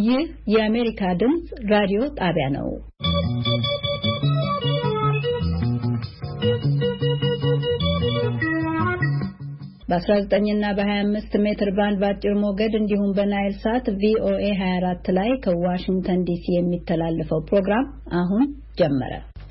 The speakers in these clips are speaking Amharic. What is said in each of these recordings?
ይህ የአሜሪካ ድምጽ ራዲዮ ጣቢያ ነው። በ19 እና በ25 ሜትር ባንድ ባጭር ሞገድ እንዲሁም በናይል ሳት VOA 24 ላይ ከዋሽንግተን ዲሲ የሚተላለፈው ፕሮግራም አሁን ጀመረ።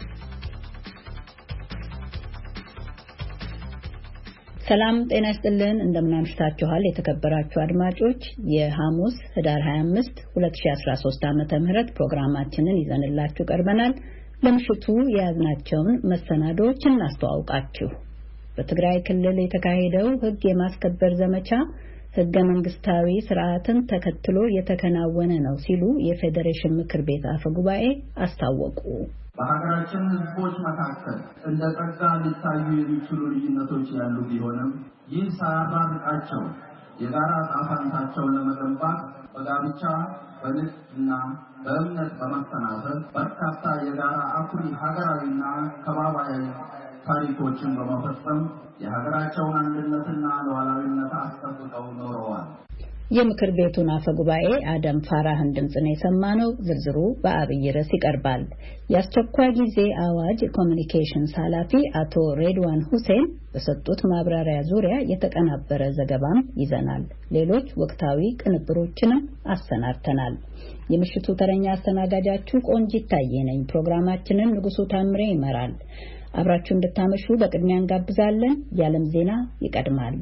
ሰላም ጤና ይስጥልን። እንደምን አምሽታችኋል የተከበራችሁ አድማጮች። የሐሙስ ህዳር 25 2013 ዓ.ም ፕሮግራማችንን ይዘንላችሁ ቀርበናል። ለምሽቱ የያዝናቸውን መሰናዶዎች እናስተዋውቃችሁ። በትግራይ ክልል የተካሄደው ህግ የማስከበር ዘመቻ ህገ መንግስታዊ ስርዓትን ተከትሎ የተከናወነ ነው ሲሉ የፌዴሬሽን ምክር ቤት አፈ ጉባኤ አስታወቁ። በሀገራችን ህዝቦች መካከል እንደ ጸጋ ሊታዩ የሚችሉ ልዩነቶች ያሉ ቢሆንም ይህ ሳያራርቃቸው የጋራ ዕጣ ፈንታቸውን ለመገንባት በጋብቻ በንግድና በእምነት በመተናሰብ በርካታ የጋራ አኩሪ ሀገራዊና ከባቢያዊ ታሪኮችን በመፈጸም የሀገራቸውን አንድነትና ሉዓላዊነት አስጠብቀው ኖረዋል። የምክር ቤቱን አፈ ጉባኤ አደም ፋራህን ድምጽ ነው የሰማነው። ዝርዝሩ በአብይ ርዕስ ይቀርባል። የአስቸኳይ ጊዜ አዋጅ ኮሚኒኬሽንስ ኃላፊ አቶ ሬድዋን ሁሴን በሰጡት ማብራሪያ ዙሪያ የተቀናበረ ዘገባም ይዘናል። ሌሎች ወቅታዊ ቅንብሮችንም አሰናድተናል። የምሽቱ ተረኛ አስተናጋጃችሁ ቆንጂት ታዬ ነኝ። ፕሮግራማችንን ንጉሱ ታምሬ ይመራል። አብራችሁ እንድታመሹ በቅድሚያ እንጋብዛለን። የዓለም ዜና ይቀድማል።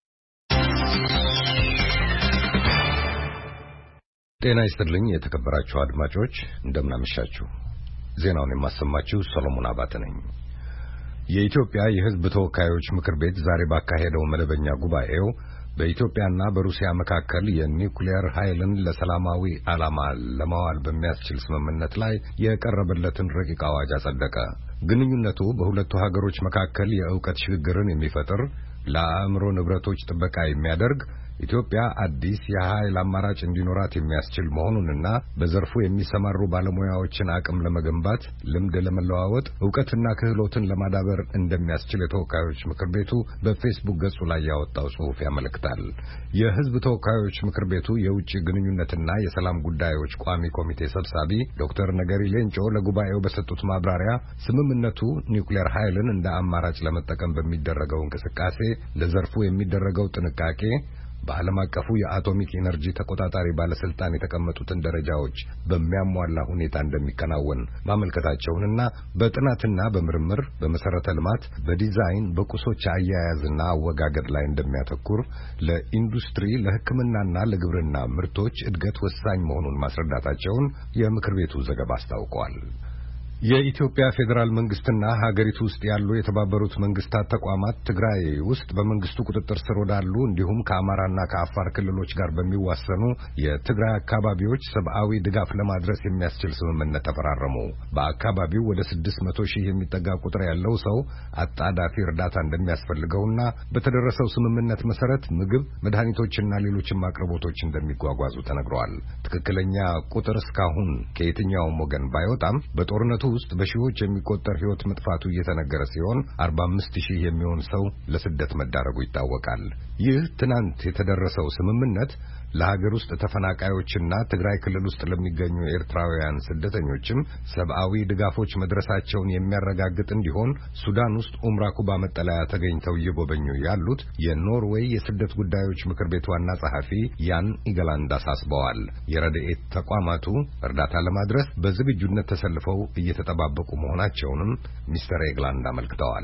ጤና ይስጥልኝ የተከበራችሁ አድማጮች፣ እንደምን አመሻችሁ። ዜናውን የማሰማችሁ ሰሎሞን አባተ ነኝ። የኢትዮጵያ የሕዝብ ተወካዮች ምክር ቤት ዛሬ ባካሄደው መደበኛ ጉባኤው በኢትዮጵያና በሩሲያ መካከል የኒውክሌር ኃይልን ለሰላማዊ ዓላማ ለማዋል በሚያስችል ስምምነት ላይ የቀረበለትን ረቂቅ አዋጅ አጸደቀ። ግንኙነቱ በሁለቱ ሀገሮች መካከል የእውቀት ሽግግርን የሚፈጥር፣ ለአእምሮ ንብረቶች ጥበቃ የሚያደርግ፣ ኢትዮጵያ አዲስ የኃይል አማራጭ እንዲኖራት የሚያስችል መሆኑንና በዘርፉ የሚሰማሩ ባለሙያዎችን አቅም ለመገንባት፣ ልምድ ለመለዋወጥ፣ ዕውቀትና ክህሎትን ለማዳበር እንደሚያስችል የተወካዮች ምክር ቤቱ በፌስቡክ ገጹ ላይ ያወጣው ጽሑፍ ያመለክታል። የሕዝብ ተወካዮች ምክር ቤቱ የውጭ ግንኙነትና የሰላም ጉዳዮች ቋሚ ኮሚቴ ሰብሳቢ ዶክተር ነገሪ ሌንጮ ለጉባኤው በሰጡት ማብራሪያ ስምምነቱ ኒውክሌር ኃይልን እንደ አማራጭ ለመጠቀም በሚደረገው እንቅስቃሴ ለዘርፉ የሚደረገው ጥንቃቄ በዓለም አቀፉ የአቶሚክ ኢነርጂ ተቆጣጣሪ ባለስልጣን የተቀመጡትን ደረጃዎች በሚያሟላ ሁኔታ እንደሚከናወን ማመልከታቸውንና በጥናትና በምርምር፣ በመሰረተ ልማት፣ በዲዛይን፣ በቁሶች አያያዝና አወጋገድ ላይ እንደሚያተኩር፣ ለኢንዱስትሪ፣ ለሕክምናና ለግብርና ምርቶች እድገት ወሳኝ መሆኑን ማስረዳታቸውን የምክር ቤቱ ዘገባ አስታውቋል። የኢትዮጵያ ፌዴራል መንግስትና ሀገሪቱ ውስጥ ያሉ የተባበሩት መንግስታት ተቋማት ትግራይ ውስጥ በመንግስቱ ቁጥጥር ስር ወዳሉ እንዲሁም ከአማራና ከአፋር ክልሎች ጋር በሚዋሰኑ የትግራይ አካባቢዎች ሰብአዊ ድጋፍ ለማድረስ የሚያስችል ስምምነት ተፈራረሙ። በአካባቢው ወደ 600 ሺህ የሚጠጋ ቁጥር ያለው ሰው አጣዳፊ እርዳታ እንደሚያስፈልገውና በተደረሰው ስምምነት መሰረት ምግብ፣ መድኃኒቶችና ሌሎችም አቅርቦቶች እንደሚጓጓዙ ተነግሯል። ትክክለኛ ቁጥር እስካሁን ከየትኛውም ወገን ባይወጣም በጦርነቱ ውስጥ በሺዎች የሚቆጠር ሕይወት መጥፋቱ እየተነገረ ሲሆን 45 ሺህ የሚሆን ሰው ለስደት መዳረጉ ይታወቃል። ይህ ትናንት የተደረሰው ስምምነት ለሀገር ውስጥ ተፈናቃዮችና ትግራይ ክልል ውስጥ ለሚገኙ ኤርትራውያን ስደተኞችም ሰብአዊ ድጋፎች መድረሳቸውን የሚያረጋግጥ እንዲሆን ሱዳን ውስጥ ኡምራ ኩባ መጠለያ ተገኝተው እየጎበኙ ያሉት የኖርዌይ የስደት ጉዳዮች ምክር ቤት ዋና ጸሐፊ ያን ኢገላንድ አሳስበዋል። የረድኤት ተቋማቱ እርዳታ ለማድረስ በዝግጁነት ተሰልፈው እየተጠባበቁ መሆናቸውንም ሚስተር ኢገላንድ አመልክተዋል።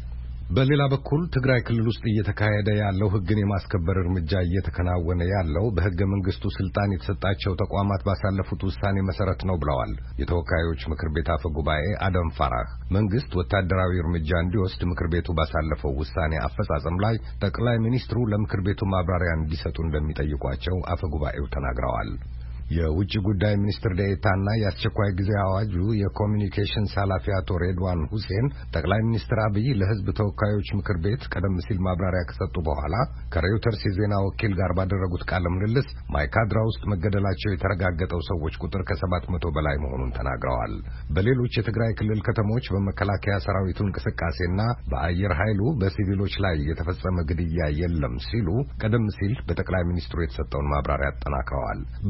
በሌላ በኩል ትግራይ ክልል ውስጥ እየተካሄደ ያለው ሕግን የማስከበር እርምጃ እየተከናወነ ያለው በሕገ መንግስቱ ስልጣን የተሰጣቸው ተቋማት ባሳለፉት ውሳኔ መሰረት ነው ብለዋል የተወካዮች ምክር ቤት አፈ ጉባኤ አደም ፋራህ። መንግስት ወታደራዊ እርምጃ እንዲወስድ ምክር ቤቱ ባሳለፈው ውሳኔ አፈጻጸም ላይ ጠቅላይ ሚኒስትሩ ለምክር ቤቱ ማብራሪያ እንዲሰጡ እንደሚጠይቋቸው አፈ ጉባኤው ተናግረዋል። የውጭ ጉዳይ ሚኒስትር ዴኤታና የአስቸኳይ ጊዜ አዋጁ የኮሚኒኬሽንስ ኃላፊ አቶ ሬድዋን ሁሴን ጠቅላይ ሚኒስትር አብይ ለሕዝብ ተወካዮች ምክር ቤት ቀደም ሲል ማብራሪያ ከሰጡ በኋላ ከሬውተርስ የዜና ወኪል ጋር ባደረጉት ቃለ ምልልስ ማይካድራ ውስጥ መገደላቸው የተረጋገጠው ሰዎች ቁጥር ከ700 በላይ መሆኑን ተናግረዋል። በሌሎች የትግራይ ክልል ከተሞች በመከላከያ ሰራዊቱ እንቅስቃሴና በአየር ኃይሉ በሲቪሎች ላይ የተፈጸመ ግድያ የለም ሲሉ ቀደም ሲል በጠቅላይ ሚኒስትሩ የተሰጠውን ማብራሪያ አጠናክረዋል። በምክር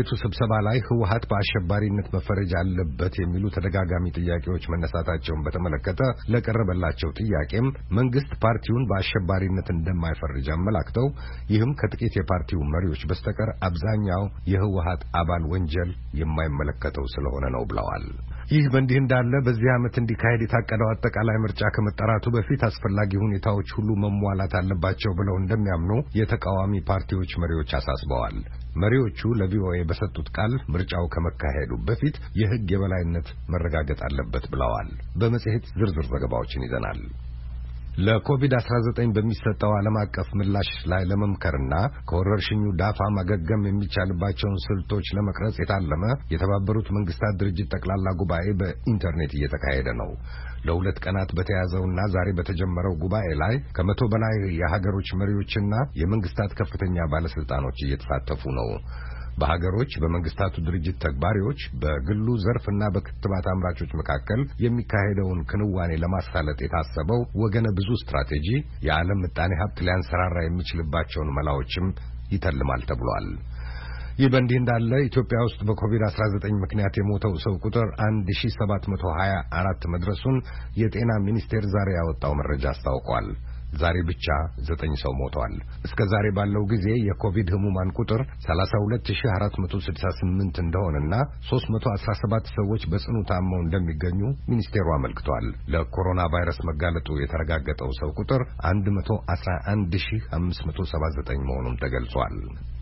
ቤቱ ስብሰባ ላይ ህወሓት በአሸባሪነት መፈረጅ አለበት የሚሉ ተደጋጋሚ ጥያቄዎች መነሳታቸውን በተመለከተ ለቀረበላቸው ጥያቄም መንግስት ፓርቲውን በአሸባሪነት እንደማይፈርጅ አመላክተው ይህም ከጥቂት የፓርቲው መሪዎች በስተቀር አብዛኛው የህወሓት አባል ወንጀል የማይመለከተው ስለሆነ ነው ብለዋል። ይህ በእንዲህ እንዳለ በዚህ ዓመት እንዲካሄድ የታቀደው አጠቃላይ ምርጫ ከመጠራቱ በፊት አስፈላጊ ሁኔታዎች ሁሉ መሟላት አለባቸው ብለው እንደሚያምኑ የተቃዋሚ ፓርቲዎች መሪዎች አሳስበዋል። መሪዎቹ ለቪኦኤ በሰጡት ቃል ምርጫው ከመካሄዱ በፊት የህግ የበላይነት መረጋገጥ አለበት ብለዋል። በመጽሔት ዝርዝር ዘገባዎችን ይዘናል። ለኮቪድ-19 በሚሰጠው ዓለም አቀፍ ምላሽ ላይ ለመምከርና ከወረርሽኙ ዳፋ ማገገም የሚቻልባቸውን ስልቶች ለመቅረጽ የታለመ የተባበሩት መንግስታት ድርጅት ጠቅላላ ጉባኤ በኢንተርኔት እየተካሄደ ነው። ለሁለት ቀናት በተያዘውና ዛሬ በተጀመረው ጉባኤ ላይ ከመቶ በላይ የሀገሮች መሪዎችና የመንግስታት ከፍተኛ ባለስልጣኖች እየተሳተፉ ነው። በሀገሮች በመንግስታቱ ድርጅት ተግባሪዎች በግሉ ዘርፍና በክትባት አምራቾች መካከል የሚካሄደውን ክንዋኔ ለማሳለጥ የታሰበው ወገነ ብዙ ስትራቴጂ የዓለም ምጣኔ ሀብት ሊያንሰራራ የሚችልባቸውን መላዎችም ይተልማል ተብሏል። ይህ በእንዲህ እንዳለ ኢትዮጵያ ውስጥ በኮቪድ-19 ምክንያት የሞተው ሰው ቁጥር 1724 መድረሱን የጤና ሚኒስቴር ዛሬ ያወጣው መረጃ አስታውቋል። ዛሬ ብቻ 9 ሰው ሞተዋል። እስከ ዛሬ ባለው ጊዜ የኮቪድ ህሙማን ቁጥር 32468 እንደሆነና 317 ሰዎች በጽኑ ታመው እንደሚገኙ ሚኒስቴሩ አመልክቷል። ለኮሮና ቫይረስ መጋለጡ የተረጋገጠው ሰው ቁጥር 111579 መሆኑን ተገልጿል።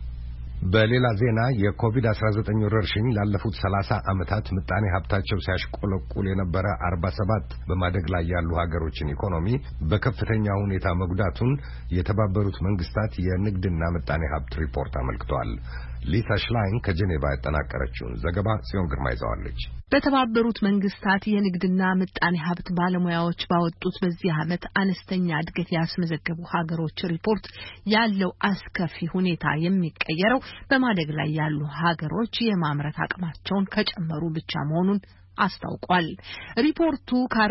በሌላ ዜና የኮቪድ-19 ወረርሽኝ ላለፉት 30 ዓመታት ምጣኔ ሀብታቸው ሲያሽቆለቁል የነበረ 47 በማደግ ላይ ያሉ ሀገሮችን ኢኮኖሚ በከፍተኛ ሁኔታ መጉዳቱን የተባበሩት መንግስታት የንግድና ምጣኔ ሀብት ሪፖርት አመልክቷል። ሊሳ ሽላይን ከጄኔቫ ያጠናቀረችውን ዘገባ ጽዮን ግርማ ይዛዋለች። በተባበሩት መንግስታት የንግድና ምጣኔ ሀብት ባለሙያዎች ባወጡት በዚህ ዓመት አነስተኛ እድገት ያስመዘገቡ ሀገሮች ሪፖርት ያለው አስከፊ ሁኔታ የሚቀየረው በማደግ ላይ ያሉ ሀገሮች የማምረት አቅማቸውን ከጨመሩ ብቻ መሆኑን አስታውቋል። ሪፖርቱ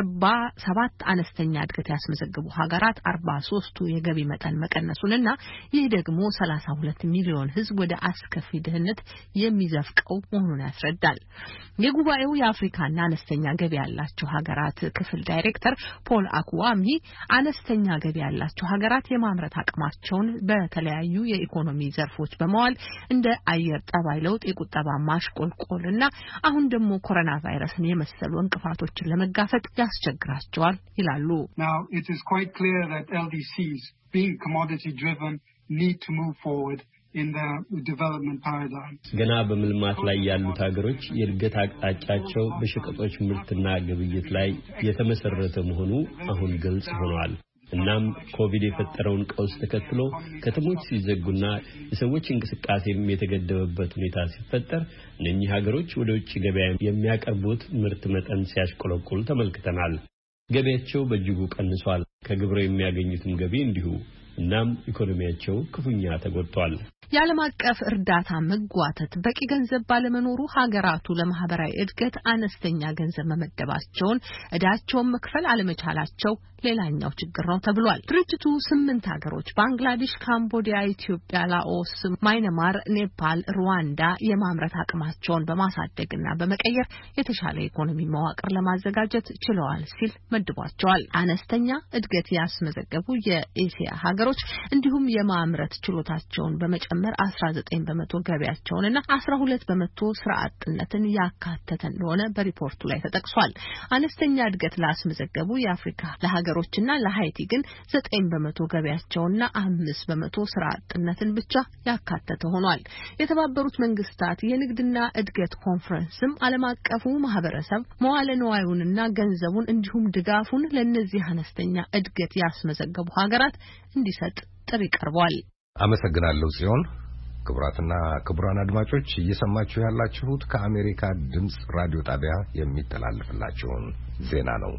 ከ47 አነስተኛ እድገት ያስመዘገቡ ሀገራት 43ቱ የገቢ መጠን መቀነሱንና ይህ ደግሞ 32 ሚሊዮን ህዝብ ወደ አስከፊ ድህነት የሚዘፍቀው መሆኑን ያስረዳል። የጉባኤው የአፍሪካና አነስተኛ ገቢ ያላቸው ሀገራት ክፍል ዳይሬክተር ፖል አኩዋሚ አነስተኛ ገቢ ያላቸው ሀገራት የማምረት አቅማቸውን በተለያዩ የኢኮኖሚ ዘርፎች በመዋል እንደ አየር ጠባይ ለውጥ፣ የቁጠባ ማሽቆልቆልና አሁን ደግሞ ኮሮና ቫይረስ የመሰሉ እንቅፋቶችን ለመጋፈጥ ያስቸግራቸዋል ይላሉ። Now it is quite clear that LDCs being commodity driven need to move forward in the development paradigm. ገና በመልማት ላይ ያሉት ሀገሮች የእድገት አቅጣጫቸው በሸቀጦች ምርትና ግብይት ላይ የተመሰረተ መሆኑ አሁን ግልጽ ሆኗል። እናም ኮቪድ የፈጠረውን ቀውስ ተከትሎ ከተሞች ሲዘጉና የሰዎች እንቅስቃሴም የተገደበበት ሁኔታ ሲፈጠር እነኚህ ሀገሮች ወደ ውጭ ገበያ የሚያቀርቡት ምርት መጠን ሲያሽቆለቁል ተመልክተናል። ገበያቸው በእጅጉ ቀንሷል። ከግብር የሚያገኙትም ገቢ እንዲሁ። እናም ኢኮኖሚያቸው ክፉኛ ተጎድቷል። የዓለም አቀፍ እርዳታ መጓተት በቂ ገንዘብ ባለመኖሩ ሀገራቱ ለማህበራዊ እድገት አነስተኛ ገንዘብ መመደባቸውን ዕዳቸውን መክፈል አለመቻላቸው ሌላኛው ችግር ነው ተብሏል። ድርጅቱ 8 ሀገሮች ባንግላዴሽ፣ ካምቦዲያ፣ ኢትዮጵያ፣ ላኦስ፣ ማይናማር፣ ኔፓል፣ ሩዋንዳ የማምረት አቅማቸውን በማሳደግና በመቀየር የተሻለ ኢኮኖሚ መዋቅር ለማዘጋጀት ችለዋል ሲል መድቧቸዋል። አነስተኛ እድገት ያስመዘገቡ የኤሲያ ሀገሮች እንዲሁም የማምረት ችሎታቸውን በመጨመር 19 በመቶ ገቢያቸውንና 12 በመቶ ስራ አጥነትን ያካተተ እንደሆነ በሪፖርቱ ላይ ተጠቅሷል። አነስተኛ እድገት ላስመዘገቡ የአፍሪካ ለሀገሮችና ለሃይቲ ግን 9 በመቶ ገቢያቸውና 5 በመቶ ስራ አጥነትን ብቻ ያካተተ ሆኗል። የተባበሩት መንግስታት የንግድና እድገት ኮንፈረንስም ዓለም አቀፉ ማህበረሰብ መዋለ ንዋዩንና ገንዘቡን እንዲሁም ድጋፉን ለነዚህ አነስተኛ እድገት ያስመዘገቡ ሀገራት እንዲሰጥ ጥሪ ቀርቧል። አመሰግናለሁ ጽዮን። ክቡራትና ክቡራን አድማጮች እየሰማችሁ ያላችሁት ከአሜሪካ ድምጽ ራዲዮ ጣቢያ የሚተላለፍላችሁን ዜና ነው።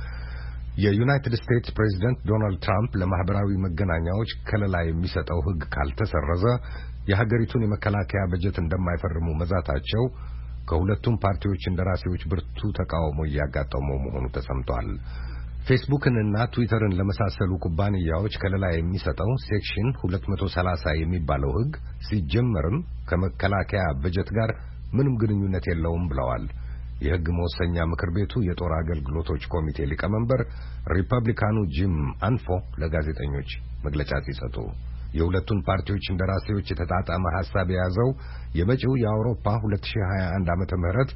የዩናይትድ ስቴትስ ፕሬዝዳንት ዶናልድ ትራምፕ ለማህበራዊ መገናኛዎች ከለላ የሚሰጠው ሕግ ካልተሰረዘ የሀገሪቱን የመከላከያ በጀት እንደማይፈርሙ መዛታቸው ከሁለቱም ፓርቲዎች እንደራሴዎች ብርቱ ተቃውሞ እያጋጠመው መሆኑ ተሰምቷል። ፌስቡክንና ትዊተርን ለመሳሰሉ ኩባንያዎች ከለላ የሚሰጠው ሴክሽን 230 የሚባለው ሕግ ሲጀመርም ከመከላከያ በጀት ጋር ምንም ግንኙነት የለውም ብለዋል የሕግ መወሰኛ ምክር ቤቱ የጦር አገልግሎቶች ኮሚቴ ሊቀመንበር ሪፐብሊካኑ ጂም አንፎ ለጋዜጠኞች መግለጫ ሲሰጡ የሁለቱን ፓርቲዎች እንደራሴዎች የተጣጣመ ሐሳብ የያዘው የመጪው የአውሮፓ 2021 ዓመተ ምህረት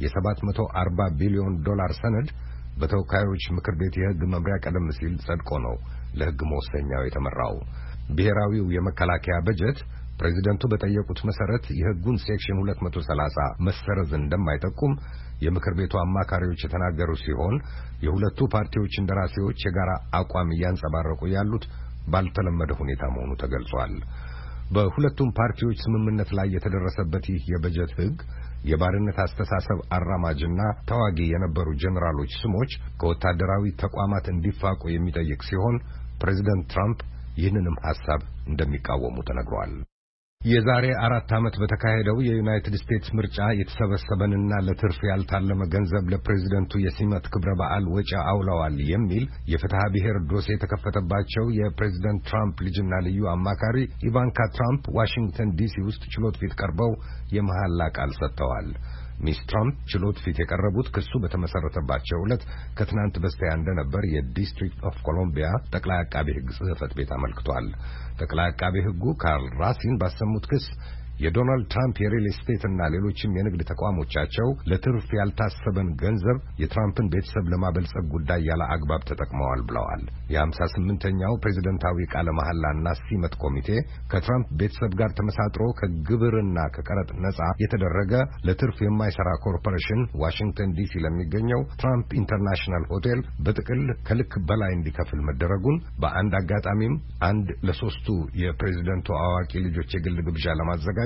የ$740 ቢሊዮን ሰነድ በተወካዮች ምክር ቤት የሕግ መምሪያ ቀደም ሲል ጸድቆ ነው ለሕግ መወሰኛው የተመራው ብሔራዊው የመከላከያ በጀት ፕሬዚደንቱ በጠየቁት መሰረት የሕጉን ሴክሽን 230 መሰረዝ እንደማይጠቁም የምክር ቤቱ አማካሪዎች የተናገሩ ሲሆን የሁለቱ ፓርቲዎች እንደራሴዎች የጋራ አቋም ያንጸባረቁ ያሉት ባልተለመደ ሁኔታ መሆኑ ተገልጿል በሁለቱም ፓርቲዎች ስምምነት ላይ የተደረሰበት ይህ የበጀት ሕግ የባርነት አስተሳሰብ አራማጅና ተዋጊ የነበሩ ጀነራሎች ስሞች ከወታደራዊ ተቋማት እንዲፋቁ የሚጠይቅ ሲሆን ፕሬዚደንት ትራምፕ ይህንንም ሐሳብ እንደሚቃወሙ ተነግሯል የዛሬ 4 ዓመት በተካሄደው የዩናይትድ ስቴትስ ምርጫ የተሰበሰበንና ለትርፍ ያልታለመ ገንዘብ ለፕሬዚደንቱ የሲመት ክብረ በዓል ወጪ አውለዋል የሚል የፍትሐ ብሔር ዶሴ የተከፈተባቸው የፕሬዚደንት ትራምፕ ልጅና ልዩ አማካሪ ኢቫንካ ትራምፕ ዋሽንግተን ዲሲ ውስጥ ችሎት ፊት ቀርበው የመሐላ ቃል ሰጥተዋል ሚስ ትራምፕ ችሎት ፊት የቀረቡት ክሱ በተመሰረተባቸው ዕለት ከትናንት በስቲያ እንደነበር የዲስትሪክት ኦፍ ኮሎምቢያ ጠቅላይ አቃቤ ሕግ ጽሕፈት ቤት አመልክቷል ጠቅላይ አቃቤ ሕጉ ካርል ራሲን ባሰሙት ክስ የዶናልድ ትራምፕ የሪል ስቴት እና ሌሎችም የንግድ ተቋሞቻቸው ለትርፍ ያልታሰበን ገንዘብ የትራምፕን ቤተሰብ ለማበልጸግ ጉዳይ ያለ አግባብ ተጠቅመዋል ብለዋል የ58ኛው ፕሬዝዳንታዊ ቃለ መሐላና ሲመት ኮሚቴ ከትራምፕ ቤተሰብ ጋር ተመሳጥሮ ከግብርና ከቀረጥ ነጻ የተደረገ ለትርፍ የማይሰራ ኮርፖሬሽን ዋሽንግተን ዲሲ ለሚገኘው ትራምፕ ኢንተርናሽናል ሆቴል በጥቅል ከልክ በላይ እንዲከፍል መደረጉን በአንድ አጋጣሚም አንድ ለሶስቱ የፕሬዝዳንቱ አዋቂ ልጆች የግል ግብዣ ለማዘጋጀት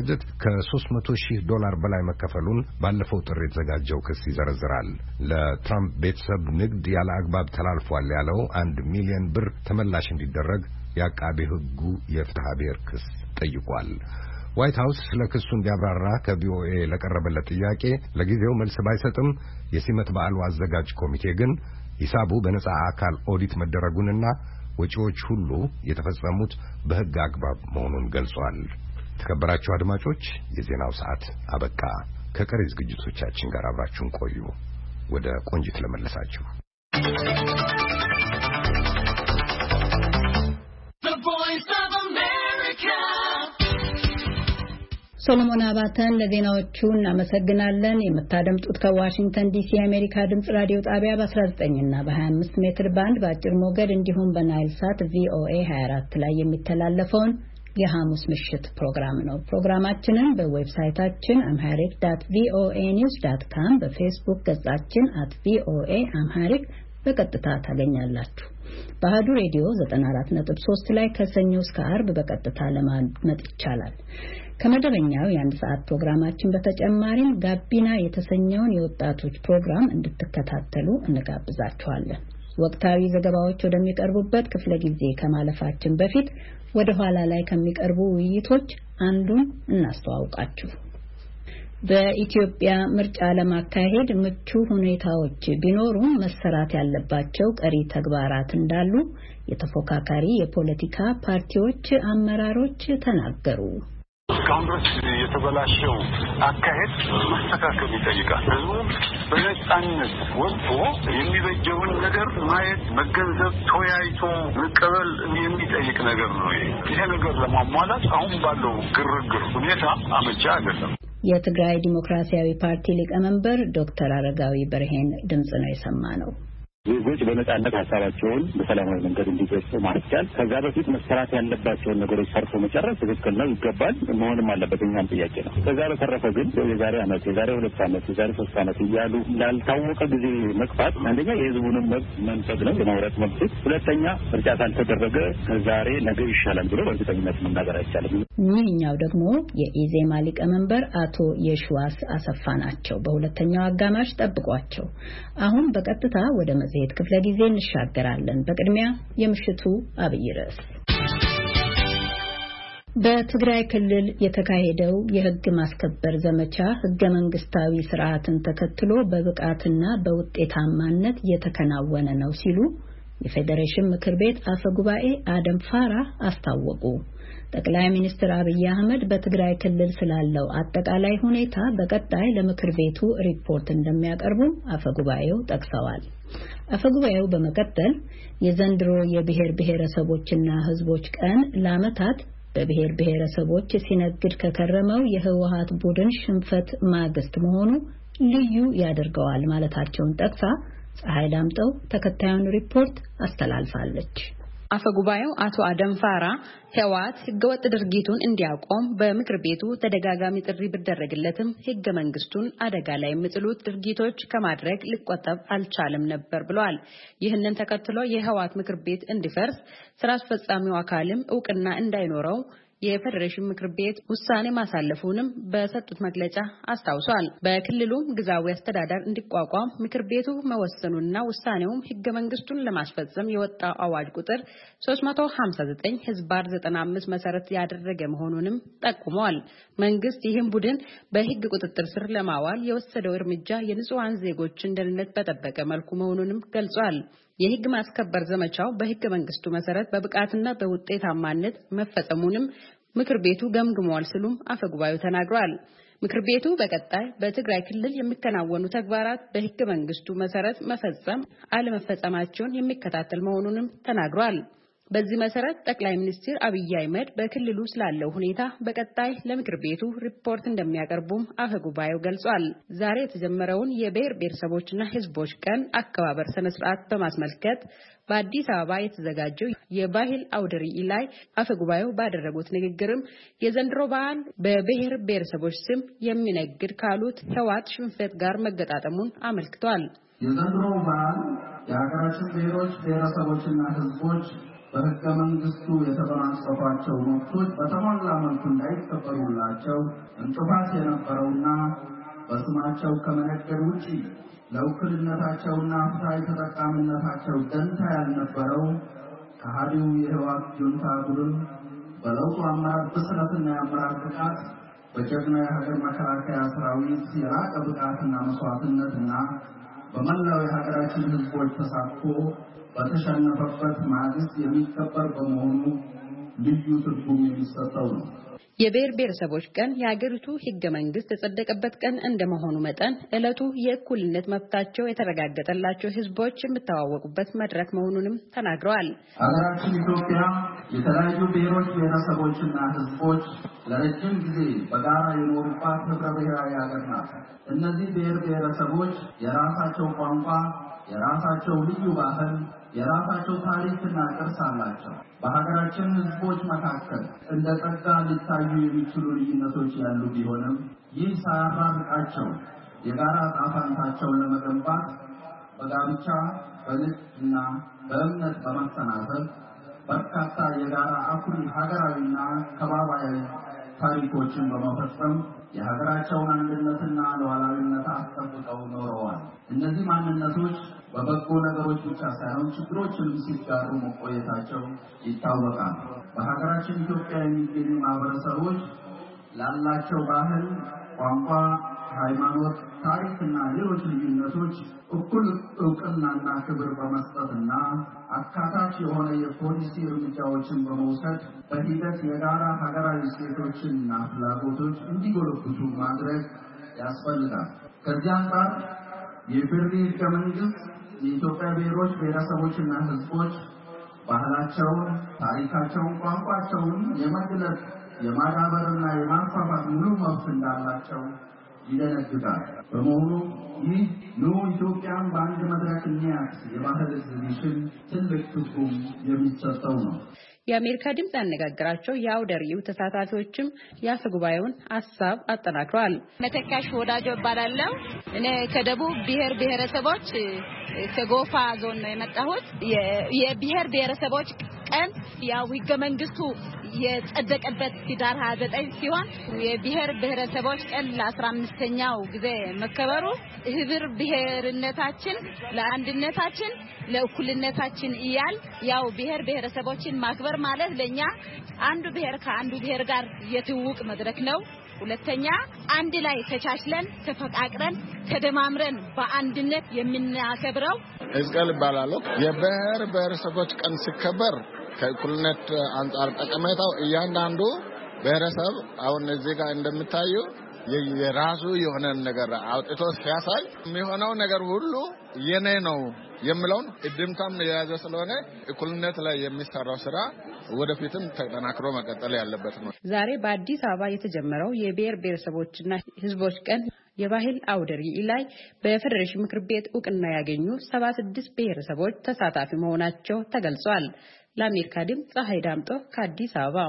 $300,000 በላይ መከፈሉን ባለፈው ጥር የተዘጋጀው ክስ ይዘረዝራል ለትራምፕ ቤተሰብ ንግድ ያለ አግባብ ተላልፏል ያለው 1 ሚሊዮን ብር ተመላሽ እንዲደረግ የአቃቤ ሕጉ የፍትሐ ብሔር ክስ ጠይቋል ዋይት ሃውስ ስለ ክሱ እንዲያብራራ ከቪኦኤ ለቀረበለት ጥያቄ ለጊዜው መልስ ባይሰጥም የሲመት በዓሉ አዘጋጅ ኮሚቴ ግን ሂሳቡ በነጻ አካል ኦዲት መደረጉንና ወጪዎች ሁሉ የተፈጸሙት በሕግ አግባብ መሆኑን ገልጿል ተከበራችሁ አድማጮች የዜናው ሰዓት አበቃ ከቀሪ ዝግጅቶቻችን ጋር አብራችሁን ቆዩ ወደ ቆንጂት ለመለሳችሁ ሶሎሞን አባተን ለዜናዎቹ እናመሰግናለን የምታደምጡት ከዋሽንግተን ዲሲ የአሜሪካ ድምጽ ራዲዮ ጣቢያ በ19 እና በ25 ሜትር ባንድ በአጭር ሞገድ እንዲሁም በናይል ሳት ቪኦኤ 24 ላይ የሚተላለፈውን የሐሙስ ምሽት ፕሮግራም ነው ፕሮግራማችንን በዌብሳይታችን amharic.voanews.com በፌስቡክ ገጻችን @voaamharic በቀጥታ ታገኛላችሁ በአሃዱ ሬዲዮ 94.3 ላይ ከሰኞ እስከ አርብ በቀጥታ ለማድመጥ ይቻላል ከመደበኛው የአንድ ሰዓት ፕሮግራማችን በተጨማሪም ጋቢና የተሰኘውን የወጣቶች ፕሮግራም እንድትከታተሉ እንጋብዛችኋለን ወቅታዊ ዘገባዎች ወደሚቀርቡበት ክፍለ ጊዜ ከማለፋችን በፊት ወደ ኋላ ላይ ከሚቀርቡ ውይይቶች አንዱን እናስተዋውቃችሁ በኢትዮጵያ ምርጫ ለማካሄድ ምቹ ሁኔታዎች ቢኖሩም መሰራት ያለባቸው ቀሪ ተግባራት እንዳሉ የተፎካካሪ የፖለቲካ ፓርቲዎች አመራሮች ተናገሩ ካንግረስ የተበላሸው አካሄድ መስተካከል ይጠይቃል ህዝቡ በነጻነት ወጥቶ የሚበጀውን ነገር ማየት መገንዘብ ተወያይቶ መቀበል የሚጠይቅ ነገር ነው ይሄ ነገር ለማሟላት አሁን ባለው ግርግር ሁኔታ አመቻ አይደለም የትግራይ ዲሞክራሲያዊ ፓርቲ ሊቀመንበር ዶክተር አረጋዊ በርሄን ድምጽ ነው የሰማነው ዜጎች በነጻነት ሀሳባቸውን በሰላማዊ መንገድ እንዲገልጹ ማስቻል ከዛ በፊት መሰራት ያለባቸውን ነገሮች ሰርቶ መጨረስ ትክክል ነው ይገባል መሆንም አለበት እኛም ጥያቄ ነው ከዛ በተረፈ ግን የዛሬ ዓመት የዛሬ 2 ዓመት የዛሬ 3 ዓመት እያሉ ላልታወቀ ጊዜ መቅፋት አንደኛ የህዝቡንም መብት መንፈግ ነው የማውራት መብት ሁለተኛ ምርጫ ካልተደረገ ከዛሬ ነገ ይሻላል ብሎ በእርግጠኝነት መናገር አይቻልም እኚህኛው ደግሞ የኢዜማ ሊቀመንበር አቶ የሽዋስ አሰፋ ናቸው በሁለተኛው አጋማሽ ጠብቋቸው አሁን በቀጥታ ወደ መጽሔት ክፍለ ጊዜ እንሻገራለን በቅድሚያ የምሽቱ አብይ ርዕስ በትግራይ ክልል የተካሄደው የህግ ማስከበር ዘመቻ ህገ መንግስታዊ ስርዓትን ተከትሎ በብቃትና በውጤታማነት የተከናወነ ነው ሲሉ የፌዴሬሽን ምክር ቤት አፈ ጉባኤ አደም ፋራህ አስታወቁ። ጠቅላይ ሚኒስትር አብይ አህመድ በትግራይ ክልል ስላለው አጠቃላይ ሁኔታ በቀጣይ ለምክር ቤቱ ሪፖርት እንደሚያቀርቡ አፈ ጉባኤው ጠቅሰዋል። አፈ ጉባኤው በመቀጠል የዘንድሮ የብሔር ብሔረሰቦችና ሕዝቦች ቀን ለዓመታት በብሔር ብሔረሰቦች ሲነግድ ከከረመው የህወሓት ቡድን ሽንፈት ማግስት መሆኑ ልዩ ያደርገዋል ማለታቸውን ጠቅሳ ፀሐይ ዳምጠው ተከታዩን ሪፖርት አስተላልፋለች። አፈ ጉባኤው አቶ አደም ፋራህ ህወሓት ህገወጥ ድርጊቱን እንዲያቆም በምክር ቤቱ ተደጋጋሚ ጥሪ ቢደረግለትም ህገ መንግስቱን አደጋ ላይ የሚጥሉት ድርጊቶች ከማድረግ ሊቆጠብ አልቻለም ነበር ብለዋል። ይህንን ተከትሎ የህወሓት ምክር ቤት እንዲፈርስ ስራ አስፈጻሚው አካልም እውቅና እንዳይኖረው የፌዴሬሽን ምክር ቤት ውሳኔ ማሳለፉንም በሰጡት መግለጫ አስታውሷል። በክልሉም ግዛዊ አስተዳደር እንዲቋቋም ምክር ቤቱ መወሰኑና ውሳኔውም ህገ መንግስቱን ለማስፈጸም የወጣው አዋጅ ቁጥር 359/95 መሰረት ያደረገ መሆኑንም ጠቁመዋል። መንግስት ይህን ቡድን በህግ ቁጥጥር ስር ለማዋል የወሰደው እርምጃ የንጹሃን ዜጎችን ደህንነት በጠበቀ መልኩ መሆኑንም ገልጿል። የህግ ማስከበር ዘመቻው በህገ መንግስቱ መሰረት በብቃትና በውጤታማነት መፈጸሙንም ምክር ቤቱ ገምግሟል ሲሉም አፈጉባኤው ተናግሯል። ምክር ቤቱ በቀጣይ በትግራይ ክልል የሚከናወኑ ተግባራት በህገ መንግስቱ መሰረት መፈጸም አለመፈጸማቸውን የሚከታተል መሆኑንም ተናግሯል። በዚህ መሰረት ጠቅላይ ሚኒስትር አብይ አህመድ በክልሉ ስላለው ሁኔታ በቀጣይ ለምክር ቤቱ ሪፖርት እንደሚያቀርቡም አፈጉባኤው ገልጿል። ዛሬ የተጀመረውን የብሔር ብሔረሰቦችና ህዝቦች ቀን አከባበር ስነ ስርዓት በማስመልከት በአዲስ አበባ የተዘጋጀው የባህል አውደ ርዕይ ላይ አፈጉባኤው ባደረጉት ንግግርም የዘንድሮ በዓል በብሔር ብሔረሰቦች ስም የሚነግድ ካሉት ህወሓት ሽንፈት ጋር መገጣጠሙን አመልክቷል። የዘንድሮ በዓል የሀገራችን ብሔሮች ብሔረሰቦችና ህዝቦች በህገ መንግስቱ የተበራከቷቸው መብቶች በተሟላ መልኩ እንዳይከበሩላቸው እንቅፋት የነበረውና በስማቸው ከመነገድ ውጪ ለውክልነታቸውና ፍትሃዊ ተጠቃሚነታቸው ደንታ ያልነበረው ከሃዲው የህወሓት ጁንታ ቡድን በለውጡ አመራር ብስለትና የአመራር ብቃት በጀግና የሀገር መከላከያ ሰራዊት የላቀ ብቃትና መስዋዕትነትና በመላው የሀገራችን ህዝቦች ተሳትፎ በተሸነፈበት ማግስት የሚከበር በመሆኑ ልዩ ትርጉም የሚሰጠው ነው። የብሔር ብሔረሰቦች ቀን የሀገሪቱ ህገ መንግስት የጸደቀበት ቀን እንደመሆኑ መጠን ዕለቱ የእኩልነት መብታቸው የተረጋገጠላቸው ህዝቦች የሚተዋወቁበት መድረክ መሆኑንም ተናግረዋል። ሀገራችን ኢትዮጵያ የተለያዩ ብሔሮች ብሔረሰቦችና ህዝቦች ለረጅም ጊዜ በጋራ የኖሩባት ህብረ ብሔራዊ ሀገር ናት። እነዚህ ብሔር ብሔረሰቦች የራሳቸው ቋንቋ፣ የራሳቸው ልዩ ባህል፣ የራሳቸው ታሪክና ቅርስ አላቸው። በሀገራችን ህዝቦች መካከል እንደ ጸጋ ሊታዩ የሚችሉ ልዩነቶች ያሉ ቢሆንም ይህ ሳያራርቃቸው የጋራ ዕጣ ፈንታቸውን ለመገንባት በጋብቻ በንግድና በእምነት በመሰናሰል በርካታ የጋራ አኩሪ ሀገራዊና ከባቢያዊ ታሪኮችን በመፈጸም የሀገራቸውን አንድነትና ሉዓላዊነት አስጠብቀው ኖረዋል። እነዚህ ማንነቶች በበጎ ነገሮች ብቻ ሳይሆን ችግሮችንም ሲጋሩ መቆየታቸው ይታወቃል። በሀገራችን ኢትዮጵያ የሚገኙ ማህበረሰቦች ላላቸው ባህል፣ ቋንቋ፣ ሃይማኖት፣ ታሪክና ሌሎች ልዩነቶች እኩል እውቅናና ክብር በመስጠትና አካታች የሆነ የፖሊሲ እርምጃዎችን በመውሰድ በሂደት የጋራ ሀገራዊ እሴቶችንና ፍላጎቶች እንዲጎለብቱ ማድረግ ያስፈልጋል። ከዚህ አንጻር የፌዴራል ህገ መንግስት የኢትዮጵያ ብሔሮች ብሔረሰቦችና ህዝቦች ባህላቸውን፣ ታሪካቸውን፣ ቋንቋቸውን የመግለጽ የማዳበርና የማስፋፋት ሙሉ መብት እንዳላቸው ይደነግጋል። በመሆኑ ይህ ኑ ኢትዮጵያን በአንድ መድረክ እንያት የባህል ኤግዚቢሽን ትልቅ ትርጉም የሚሰጠው ነው። የአሜሪካ ድምጽ ያነጋገራቸው የአውደ ርዕዩ ተሳታፊዎችም የአፈ ጉባኤውን ሀሳብ አጠናክረዋል። መተካሽ ወዳጆ እባላለሁ። እኔ ከደቡብ ብሔር ብሔረሰቦች ከጎፋ ዞን ነው የመጣሁት። የብሔር ብሔረሰቦች ቀን ያው ህገ መንግስቱ የጸደቀበት ህዳር 29 ሲሆን የብሔር ብሔረሰቦች ቀን ለ15ኛው ጊዜ መከበሩ ህብር ብሔርነታችን ለአንድነታችን ለእኩልነታችን እያል ያው ብሔር ብሔረሰቦችን ማክበር ማለት ለኛ አንዱ ብሔር ከአንዱ ብሔር ጋር የትውውቅ መድረክ ነው። ሁለተኛ አንድ ላይ ተቻችለን ተፈቃቅረን ተደማምረን በአንድነት የምናከብረው እዝቀል ይባላል። የብሔር ብሔረሰቦች ቀን ሲከበር ከእኩልነት አንጻር ጠቀሜታው እያንዳንዱ ብሔረሰብ አሁን እዚህ ጋር እንደምታዩ የራሱ የሆነ ነገር አውጥቶ ሲያሳይ የሚሆነው ነገር ሁሉ የኔ ነው የሚለውን እድምታም የያዘ ስለሆነ እኩልነት ላይ የሚሰራው ስራ ወደፊትም ተጠናክሮ መቀጠል ያለበት ነው። ዛሬ በአዲስ አበባ የተጀመረው የብሔር ብሔረሰቦችና ሕዝቦች ቀን የባህል አውደ ርዕይ ላይ በፌዴሬሽን ምክር ቤት እውቅና ያገኙ 76 ብሔረሰቦች ተሳታፊ መሆናቸው ተገልጿል። ለአሜሪካ ድምፅ ፀሐይ ዳምጦ ከአዲስ አበባ።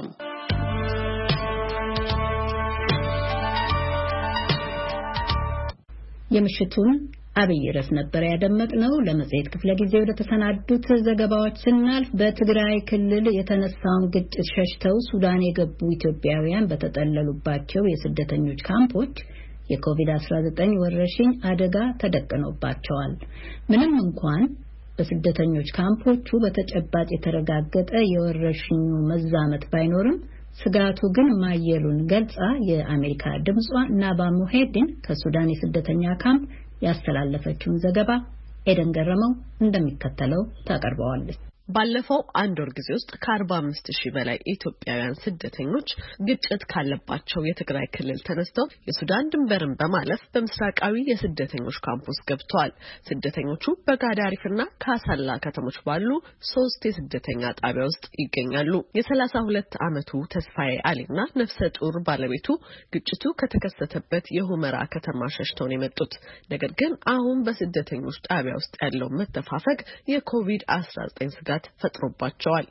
የምሽቱን አብይ ርዕስ ነበር ያደመጥነው። ለመጽሔት ክፍለ ጊዜ ወደ ተሰናዱት ዘገባዎች ስናልፍ በትግራይ ክልል የተነሳውን ግጭት ሸሽተው ሱዳን የገቡ ኢትዮጵያውያን በተጠለሉባቸው የስደተኞች ካምፖች የኮቪድ-19 ወረርሽኝ አደጋ ተደቅኖባቸዋል። ምንም እንኳን በስደተኞች ካምፖቹ በተጨባጭ የተረጋገጠ የወረርሽኙ መዛመት ባይኖርም ስጋቱ ግን ማየሉን ገልጻ የአሜሪካ ድምጿ ናባ ሙሄዲን ከሱዳን የስደተኛ ካምፕ ያስተላለፈችውን ዘገባ ኤደን ገረመው እንደሚከተለው ታቀርበዋለች። ባለፈው አንድ ወር ጊዜ ውስጥ ከ45,000 በላይ ኢትዮጵያውያን ስደተኞች ግጭት ካለባቸው የትግራይ ክልል ተነስተው የሱዳን ድንበርን በማለፍ በምስራቃዊ የስደተኞች ካምፕ ውስጥ ገብተዋል። ስደተኞቹ በጋዳሪፍና ካሳላ ከተሞች ባሉ 3 የስደተኛ ጣቢያ ውስጥ ይገኛሉ። የ32 ዓመቱ ተስፋዬ አሊና ነፍሰ ጡር ባለቤቱ ግጭቱ ከተከሰተበት የሁመራ ከተማ ሸሽተው ነው የመጡት። ነገር ግን አሁን በስደተኞች ጣቢያ ውስጥ ያለው መተፋፈግ የኮቪድ-19 ስጋት ፈጥሮባቸዋል።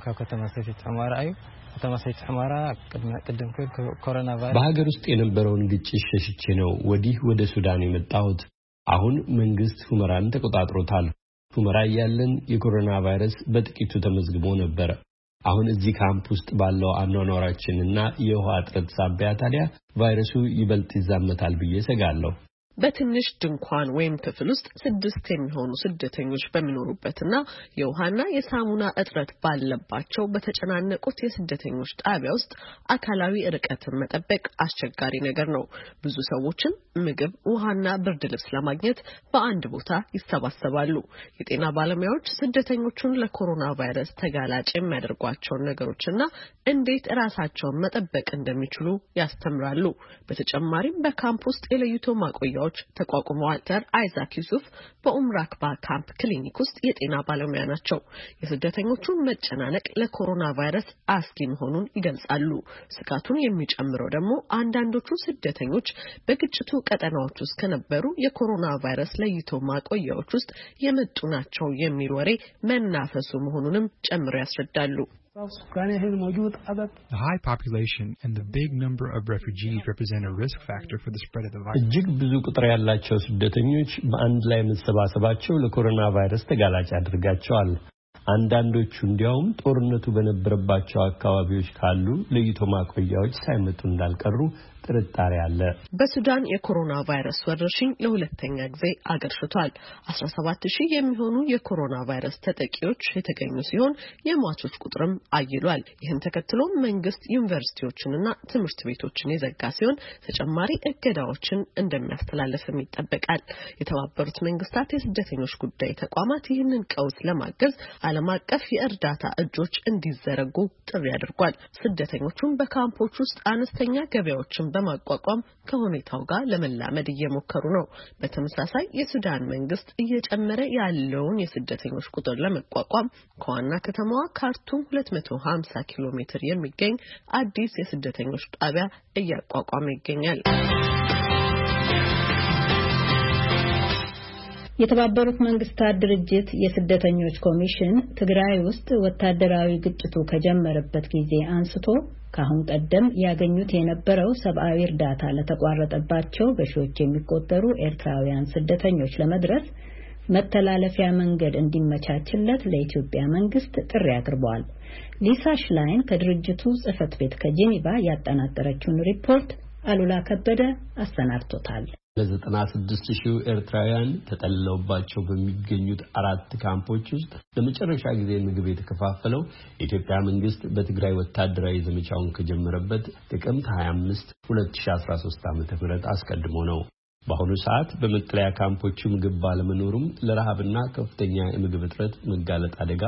በሀገር ውስጥ የነበረውን ግጭት ሸሽቼ ነው ወዲህ ወደ ሱዳን የመጣሁት። አሁን መንግስት ሁመራን ተቆጣጥሮታል። ሁመራ ያለን የኮሮና ቫይረስ በጥቂቱ ተመዝግቦ ነበር። አሁን እዚህ ካምፕ ውስጥ ባለው አኗኗራችንና የውሃ እጥረት ሳቢያ ታዲያ ቫይረሱ ይበልጥ ይዛመታል ብዬ ሰጋለሁ። በትንሽ ድንኳን ወይም ክፍል ውስጥ 6 የሚሆኑ ስደተኞች በሚኖሩበትና የውሃና የሳሙና እጥረት ባለባቸው በተጨናነቁት የስደተኞች ጣቢያ ውስጥ አካላዊ ርቀትን መጠበቅ አስቸጋሪ ነገር ነው። ብዙ ሰዎችን ምግብ፣ ውሃና ብርድ ልብስ ለማግኘት በአንድ ቦታ ይሰባሰባሉ። የጤና ባለሙያዎች ስደተኞቹን ለኮሮና ቫይረስ ተጋላጭ የሚያደርጓቸውን ነገሮችና እንዴት ራሳቸውን መጠበቅ እንደሚችሉ ያስተምራሉ። በተጨማሪም በካምፕ ውስጥ የለይቶ ማቆያ ተቋቁመዋል። አይዛክ ዩሱፍ በኡምራክባ ካምፕ ክሊኒክ ውስጥ የጤና ባለሙያ ናቸው። የስደተኞቹን መጨናነቅ ለኮሮና ቫይረስ አስጊ መሆኑን ይገልጻሉ። ስጋቱን የሚጨምረው ደግሞ አንዳንዶቹ ስደተኞች በግጭቱ ቀጠናዎች ውስጥ ከነበሩ የኮሮና ቫይረስ ለይቶ ማቆያዎች ውስጥ የመጡ ናቸው የሚል ወሬ መናፈሱ መሆኑንም ጨምረው ያስረዳሉ። The high population and the big number of refugees represent a risk factor for the spread of the virus. እጅግ ብዙ ቁጥር ያላቸው ስደተኞች በአንድ ላይ መሰባሰባቸው ለኮሮና ቫይረስ ተጋላጭ አድርጋቸዋል። አንዳንዶቹ እንዲያውም ጦርነቱ በነበረባቸው አካባቢዎች ካሉ ለይቶ ማቆያዎች ሳይመጡ እንዳልቀሩ ጥርጣሬ አለ። በሱዳን የኮሮና ቫይረስ ወረርሽኝ ለሁለተኛ ጊዜ አገርሽቷል። 17,000 የሚሆኑ የኮሮና ቫይረስ ተጠቂዎች የተገኙ ሲሆን የሟቾች ቁጥርም አይሏል። ይህን ተከትሎ መንግስት ዩኒቨርሲቲዎችንና ትምህርት ቤቶችን የዘጋ ሲሆን ተጨማሪ እገዳዎችን እንደሚያስተላልፍም ይጠበቃል። የተባበሩት መንግስታት የስደተኞች ጉዳይ ተቋማት ይህንን ቀውስ ለማገዝ ዓለም አቀፍ የእርዳታ እጆች እንዲዘረጉ ጥሪ አድርጓል። ስደተኞቹም በካምፖች ውስጥ አነስተኛ ገበያዎችን በማቋቋም ከሁኔታው ጋር ለመላመድ እየሞከሩ ነው። በተመሳሳይ የሱዳን መንግስት እየጨመረ ያለውን የስደተኞች ቁጥር ለመቋቋም ከዋና ከተማዋ ካርቱም 250 ኪሎ ሜትር የሚገኝ አዲስ የስደተኞች ጣቢያ እያቋቋመ ይገኛል። የተባበሩት መንግስታት ድርጅት የስደተኞች ኮሚሽን ትግራይ ውስጥ ወታደራዊ ግጭቱ ከጀመረበት ጊዜ አንስቶ ከአሁን ቀደም ያገኙት የነበረው ሰብአዊ እርዳታ ለተቋረጠባቸው በሺዎች የሚቆጠሩ ኤርትራውያን ስደተኞች ለመድረስ መተላለፊያ መንገድ እንዲመቻችለት ለኢትዮጵያ መንግስት ጥሪ አቅርበዋል። ሊሳ ሽላይን ከድርጅቱ ጽህፈት ቤት ከጄኔቫ ያጠናቀረችውን ሪፖርት አሉላ ከበደ አሰናድቶታል። ለ96,000 ኤርትራውያን ተጠልለውባቸው በሚገኙት 4 ካምፖች ውስጥ ለመጨረሻ ጊዜ ምግብ የተከፋፈለው የኢትዮጵያ መንግስት በትግራይ ወታደራዊ ዘመቻውን ከጀመረበት ጥቅምት 25 2013 ዓ.ም አስቀድሞ ነው። በአሁኑ ሰዓት በመጠለያ ካምፖቹ ምግብ ባለመኖሩም ለረሃብና ከፍተኛ የምግብ እጥረት መጋለጥ አደጋ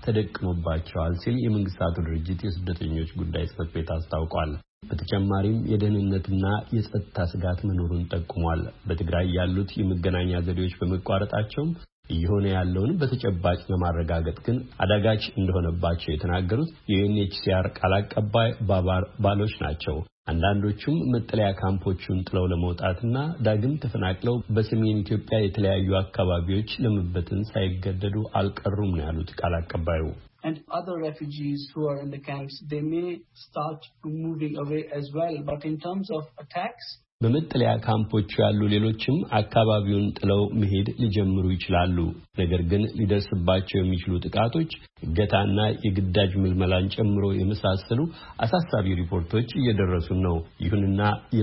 ተደቅኖባቸዋል ሲል የመንግስታቱ ድርጅት የስደተኞች ጉዳይ ጽሕፈት ቤት አስታውቋል። በተጨማሪም የደህንነትና የጸጥታ ስጋት መኖሩን ጠቁሟል። በትግራይ ያሉት የመገናኛ ዘዴዎች በመቋረጣቸው እየሆነ ያለውን በተጨባጭ ለማረጋገጥ ግን አዳጋች እንደሆነባቸው የተናገሩት የዩኤንኤችሲአር ቃል አቀባይ ባባር ባሎች ናቸው። አንዳንዶቹም መጠለያ ካምፖቹን ጥለው ለመውጣትና ዳግም ተፈናቅለው በሰሜን ኢትዮጵያ የተለያዩ አካባቢዎች ለመበተን ሳይገደዱ አልቀሩም ነው ያሉት ቃል አቀባዩ። And other refugees who are in the camps, they may start moving away as well. But in terms of attacks, በመጠለያ ካምፖቹ ያሉ ሌሎችም አካባቢውን ጥለው መሄድ ሊጀምሩ ይችላሉ። ነገር ግን ሊደርስባቸው የሚችሉ ጥቃቶች፣ እገታና የግዳጅ ምልመላን ጨምሮ የመሳሰሉ አሳሳቢ ሪፖርቶች እየደረሱ ነው። ይሁንና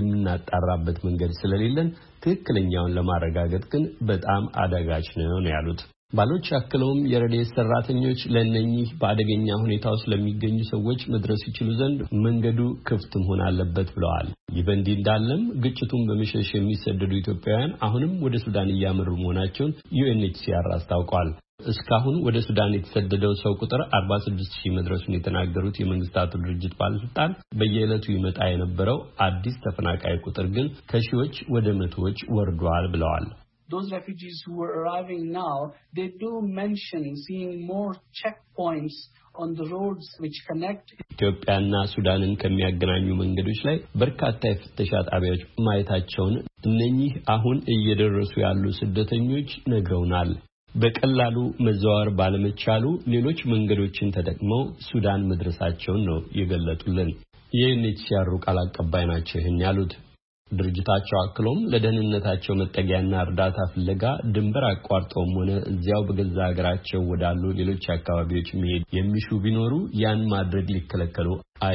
የምናጣራበት መንገድ ስለሌለን ትክክለኛውን ለማረጋገጥ ግን በጣም አዳጋች ነው ያሉት። ባሎች አክለውም የረድኤት ሰራተኞች ለእነኚህ በአደገኛ ሁኔታ ውስጥ ለሚገኙ ሰዎች መድረስ ይችሉ ዘንድ መንገዱ ክፍት መሆን አለበት ብለዋል። ይህ በእንዲህ እንዳለም ግጭቱን በመሸሽ የሚሰደዱ ኢትዮጵያውያን አሁንም ወደ ሱዳን እያመሩ መሆናቸውን ዩኤንኤችሲአር አስታውቋል። እስካሁን ወደ ሱዳን የተሰደደው ሰው ቁጥር 46000 መድረሱን የተናገሩት የመንግስታቱ ድርጅት ባለስልጣን በየዕለቱ ይመጣ የነበረው አዲስ ተፈናቃይ ቁጥር ግን ከሺዎች ወደ መቶዎች ወርዷል ብለዋል። Those refugees who are arriving now, they do mention seeing more checkpoints on the roads which connect ኢትዮጵያና ሱዳንን ከሚያገናኙ መንገዶች ላይ በርካታ የፍተሻ ጣቢያዎች ማየታቸውን እነኚህ አሁን እየደረሱ ያሉ ስደተኞች ነግረውናል። በቀላሉ መዘዋወር ባለመቻሉ ሌሎች መንገዶችን ተጠቅመው ሱዳን መድረሳቸውን ነው የገለጡልን። የዩኤንኤችሲአር ቃል አቀባይ ናቸው ይህን ያሉት። ድርጅታቸው አክሎም ለደህንነታቸው መጠጊያና እርዳታ ፍለጋ ድንበር አቋርጠውም ሆነ እዚያው በገዛ ሀገራቸው ወዳሉ ሌሎች አካባቢዎች መሄድ የሚሹ ቢኖሩ ያን ማድረግ ሊከለከሉ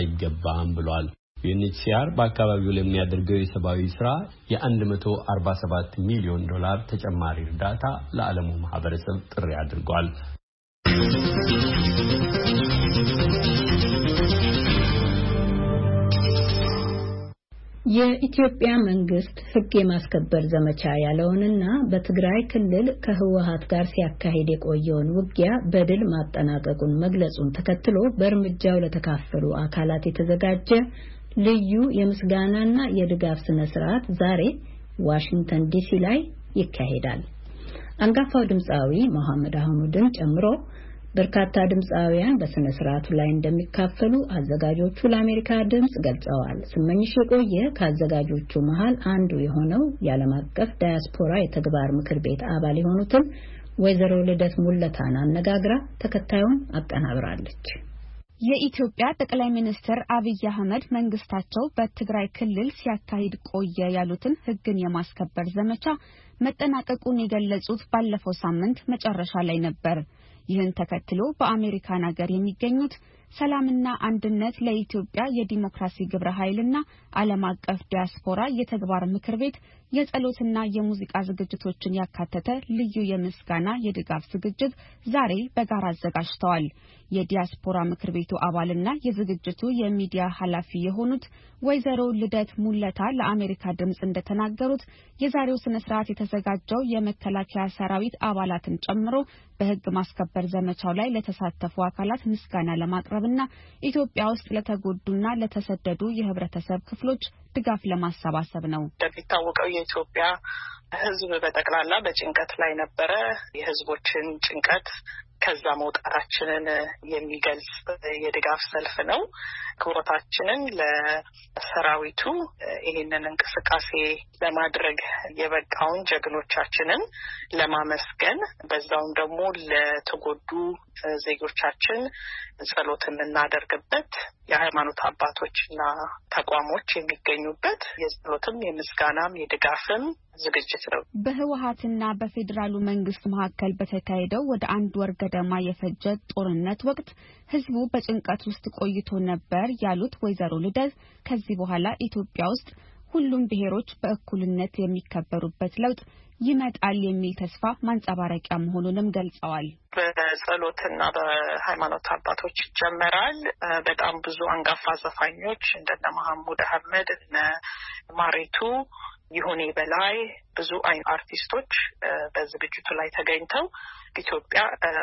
አይገባም ብሏል። ዩኤንኤችሲአር በአካባቢው ለሚያደርገው የሰብአዊ ስራ የ$147 ሚሊዮን ተጨማሪ እርዳታ ለዓለሙ ማህበረሰብ ጥሪ አድርጓል። የኢትዮጵያ መንግስት ሕግ የማስከበር ዘመቻ ያለውንና በትግራይ ክልል ከህወሓት ጋር ሲያካሂድ የቆየውን ውጊያ በድል ማጠናቀቁን መግለጹን ተከትሎ በእርምጃው ለተካፈሉ አካላት የተዘጋጀ ልዩ የምስጋናና የድጋፍ ስነ ስርዓት ዛሬ ዋሽንግተን ዲሲ ላይ ይካሄዳል። አንጋፋው ድምጻዊ መሐመድ አህመድን ጨምሮ በርካታ ድምጻውያን በስነ ስርዓቱ ላይ እንደሚካፈሉ አዘጋጆቹ ለአሜሪካ ድምጽ ገልጸዋል። ስመኝሽ የቆየ ከአዘጋጆቹ መሃል አንዱ የሆነው የዓለም አቀፍ ዳያስፖራ የተግባር ምክር ቤት አባል የሆኑትን ወይዘሮ ልደት ሙለታን አነጋግራ ተከታዩን አቀናብራለች። የኢትዮጵያ ጠቅላይ ሚኒስትር አብይ አህመድ መንግስታቸው በትግራይ ክልል ሲያካሂድ ቆየ ያሉትን ሕግን የማስከበር ዘመቻ መጠናቀቁን የገለጹት ባለፈው ሳምንት መጨረሻ ላይ ነበር። ይህን ተከትሎ በአሜሪካን ሀገር የሚገኙት ሰላምና አንድነት ለኢትዮጵያ የዲሞክራሲ ግብረ ኃይልና ዓለም አቀፍ ዲያስፖራ የተግባር ምክር ቤት የጸሎትና የሙዚቃ ዝግጅቶችን ያካተተ ልዩ የምስጋና የድጋፍ ዝግጅት ዛሬ በጋራ አዘጋጅተዋል። የዲያስፖራ ምክር ቤቱ አባልና የዝግጅቱ የሚዲያ ኃላፊ የሆኑት ወይዘሮ ልደት ሙለታ ለአሜሪካ ድምጽ እንደተናገሩት የዛሬው ስነ ስርዓት የተዘጋጀው የመከላከያ ሰራዊት አባላትን ጨምሮ በሕግ ማስከበር ዘመቻው ላይ ለተሳተፉ አካላት ምስጋና ለማቅረብና ኢትዮጵያ ውስጥ ለተጎዱና ለተሰደዱ የህብረተሰብ ክፍሎች ድጋፍ ለማሰባሰብ ነው። እንደሚታወቀው የኢትዮጵያ ሕዝብ በጠቅላላ በጭንቀት ላይ ነበረ። የሕዝቦችን ጭንቀት ከዛ መውጣታችንን የሚገልጽ የድጋፍ ሰልፍ ነው። ክብሮታችንን ለሰራዊቱ ይህንን እንቅስቃሴ ለማድረግ የበቃውን ጀግኖቻችንን ለማመስገን በዛውም ደግሞ ለተጎዱ ዜጎቻችን ጸሎት የምናደርግበት የሃይማኖት አባቶችና ተቋሞች የሚገኙበት የጸሎትም የምስጋናም የድጋፍም ዝግጅት ነው። በህወሓትና በፌዴራሉ መንግስት መካከል በተካሄደው ወደ አንድ ወር ገደማ የፈጀ ጦርነት ወቅት ህዝቡ በጭንቀት ውስጥ ቆይቶ ነበር ያሉት ወይዘሮ ልደት ከዚህ በኋላ ኢትዮጵያ ውስጥ ሁሉም ብሔሮች በእኩልነት የሚከበሩበት ለውጥ ይመጣል የሚል ተስፋ ማንጸባረቂያ መሆኑንም ገልጸዋል። በጸሎትና በሃይማኖት አባቶች ይጀመራል። በጣም ብዙ አንጋፋ ዘፋኞች እንደነ መሐሙድ አህመድ፣ እነ ማሪቱ ይሁኔ በላይ ብዙ አርቲስቶች በዝግጅቱ ላይ ተገኝተው ኢትዮጵያ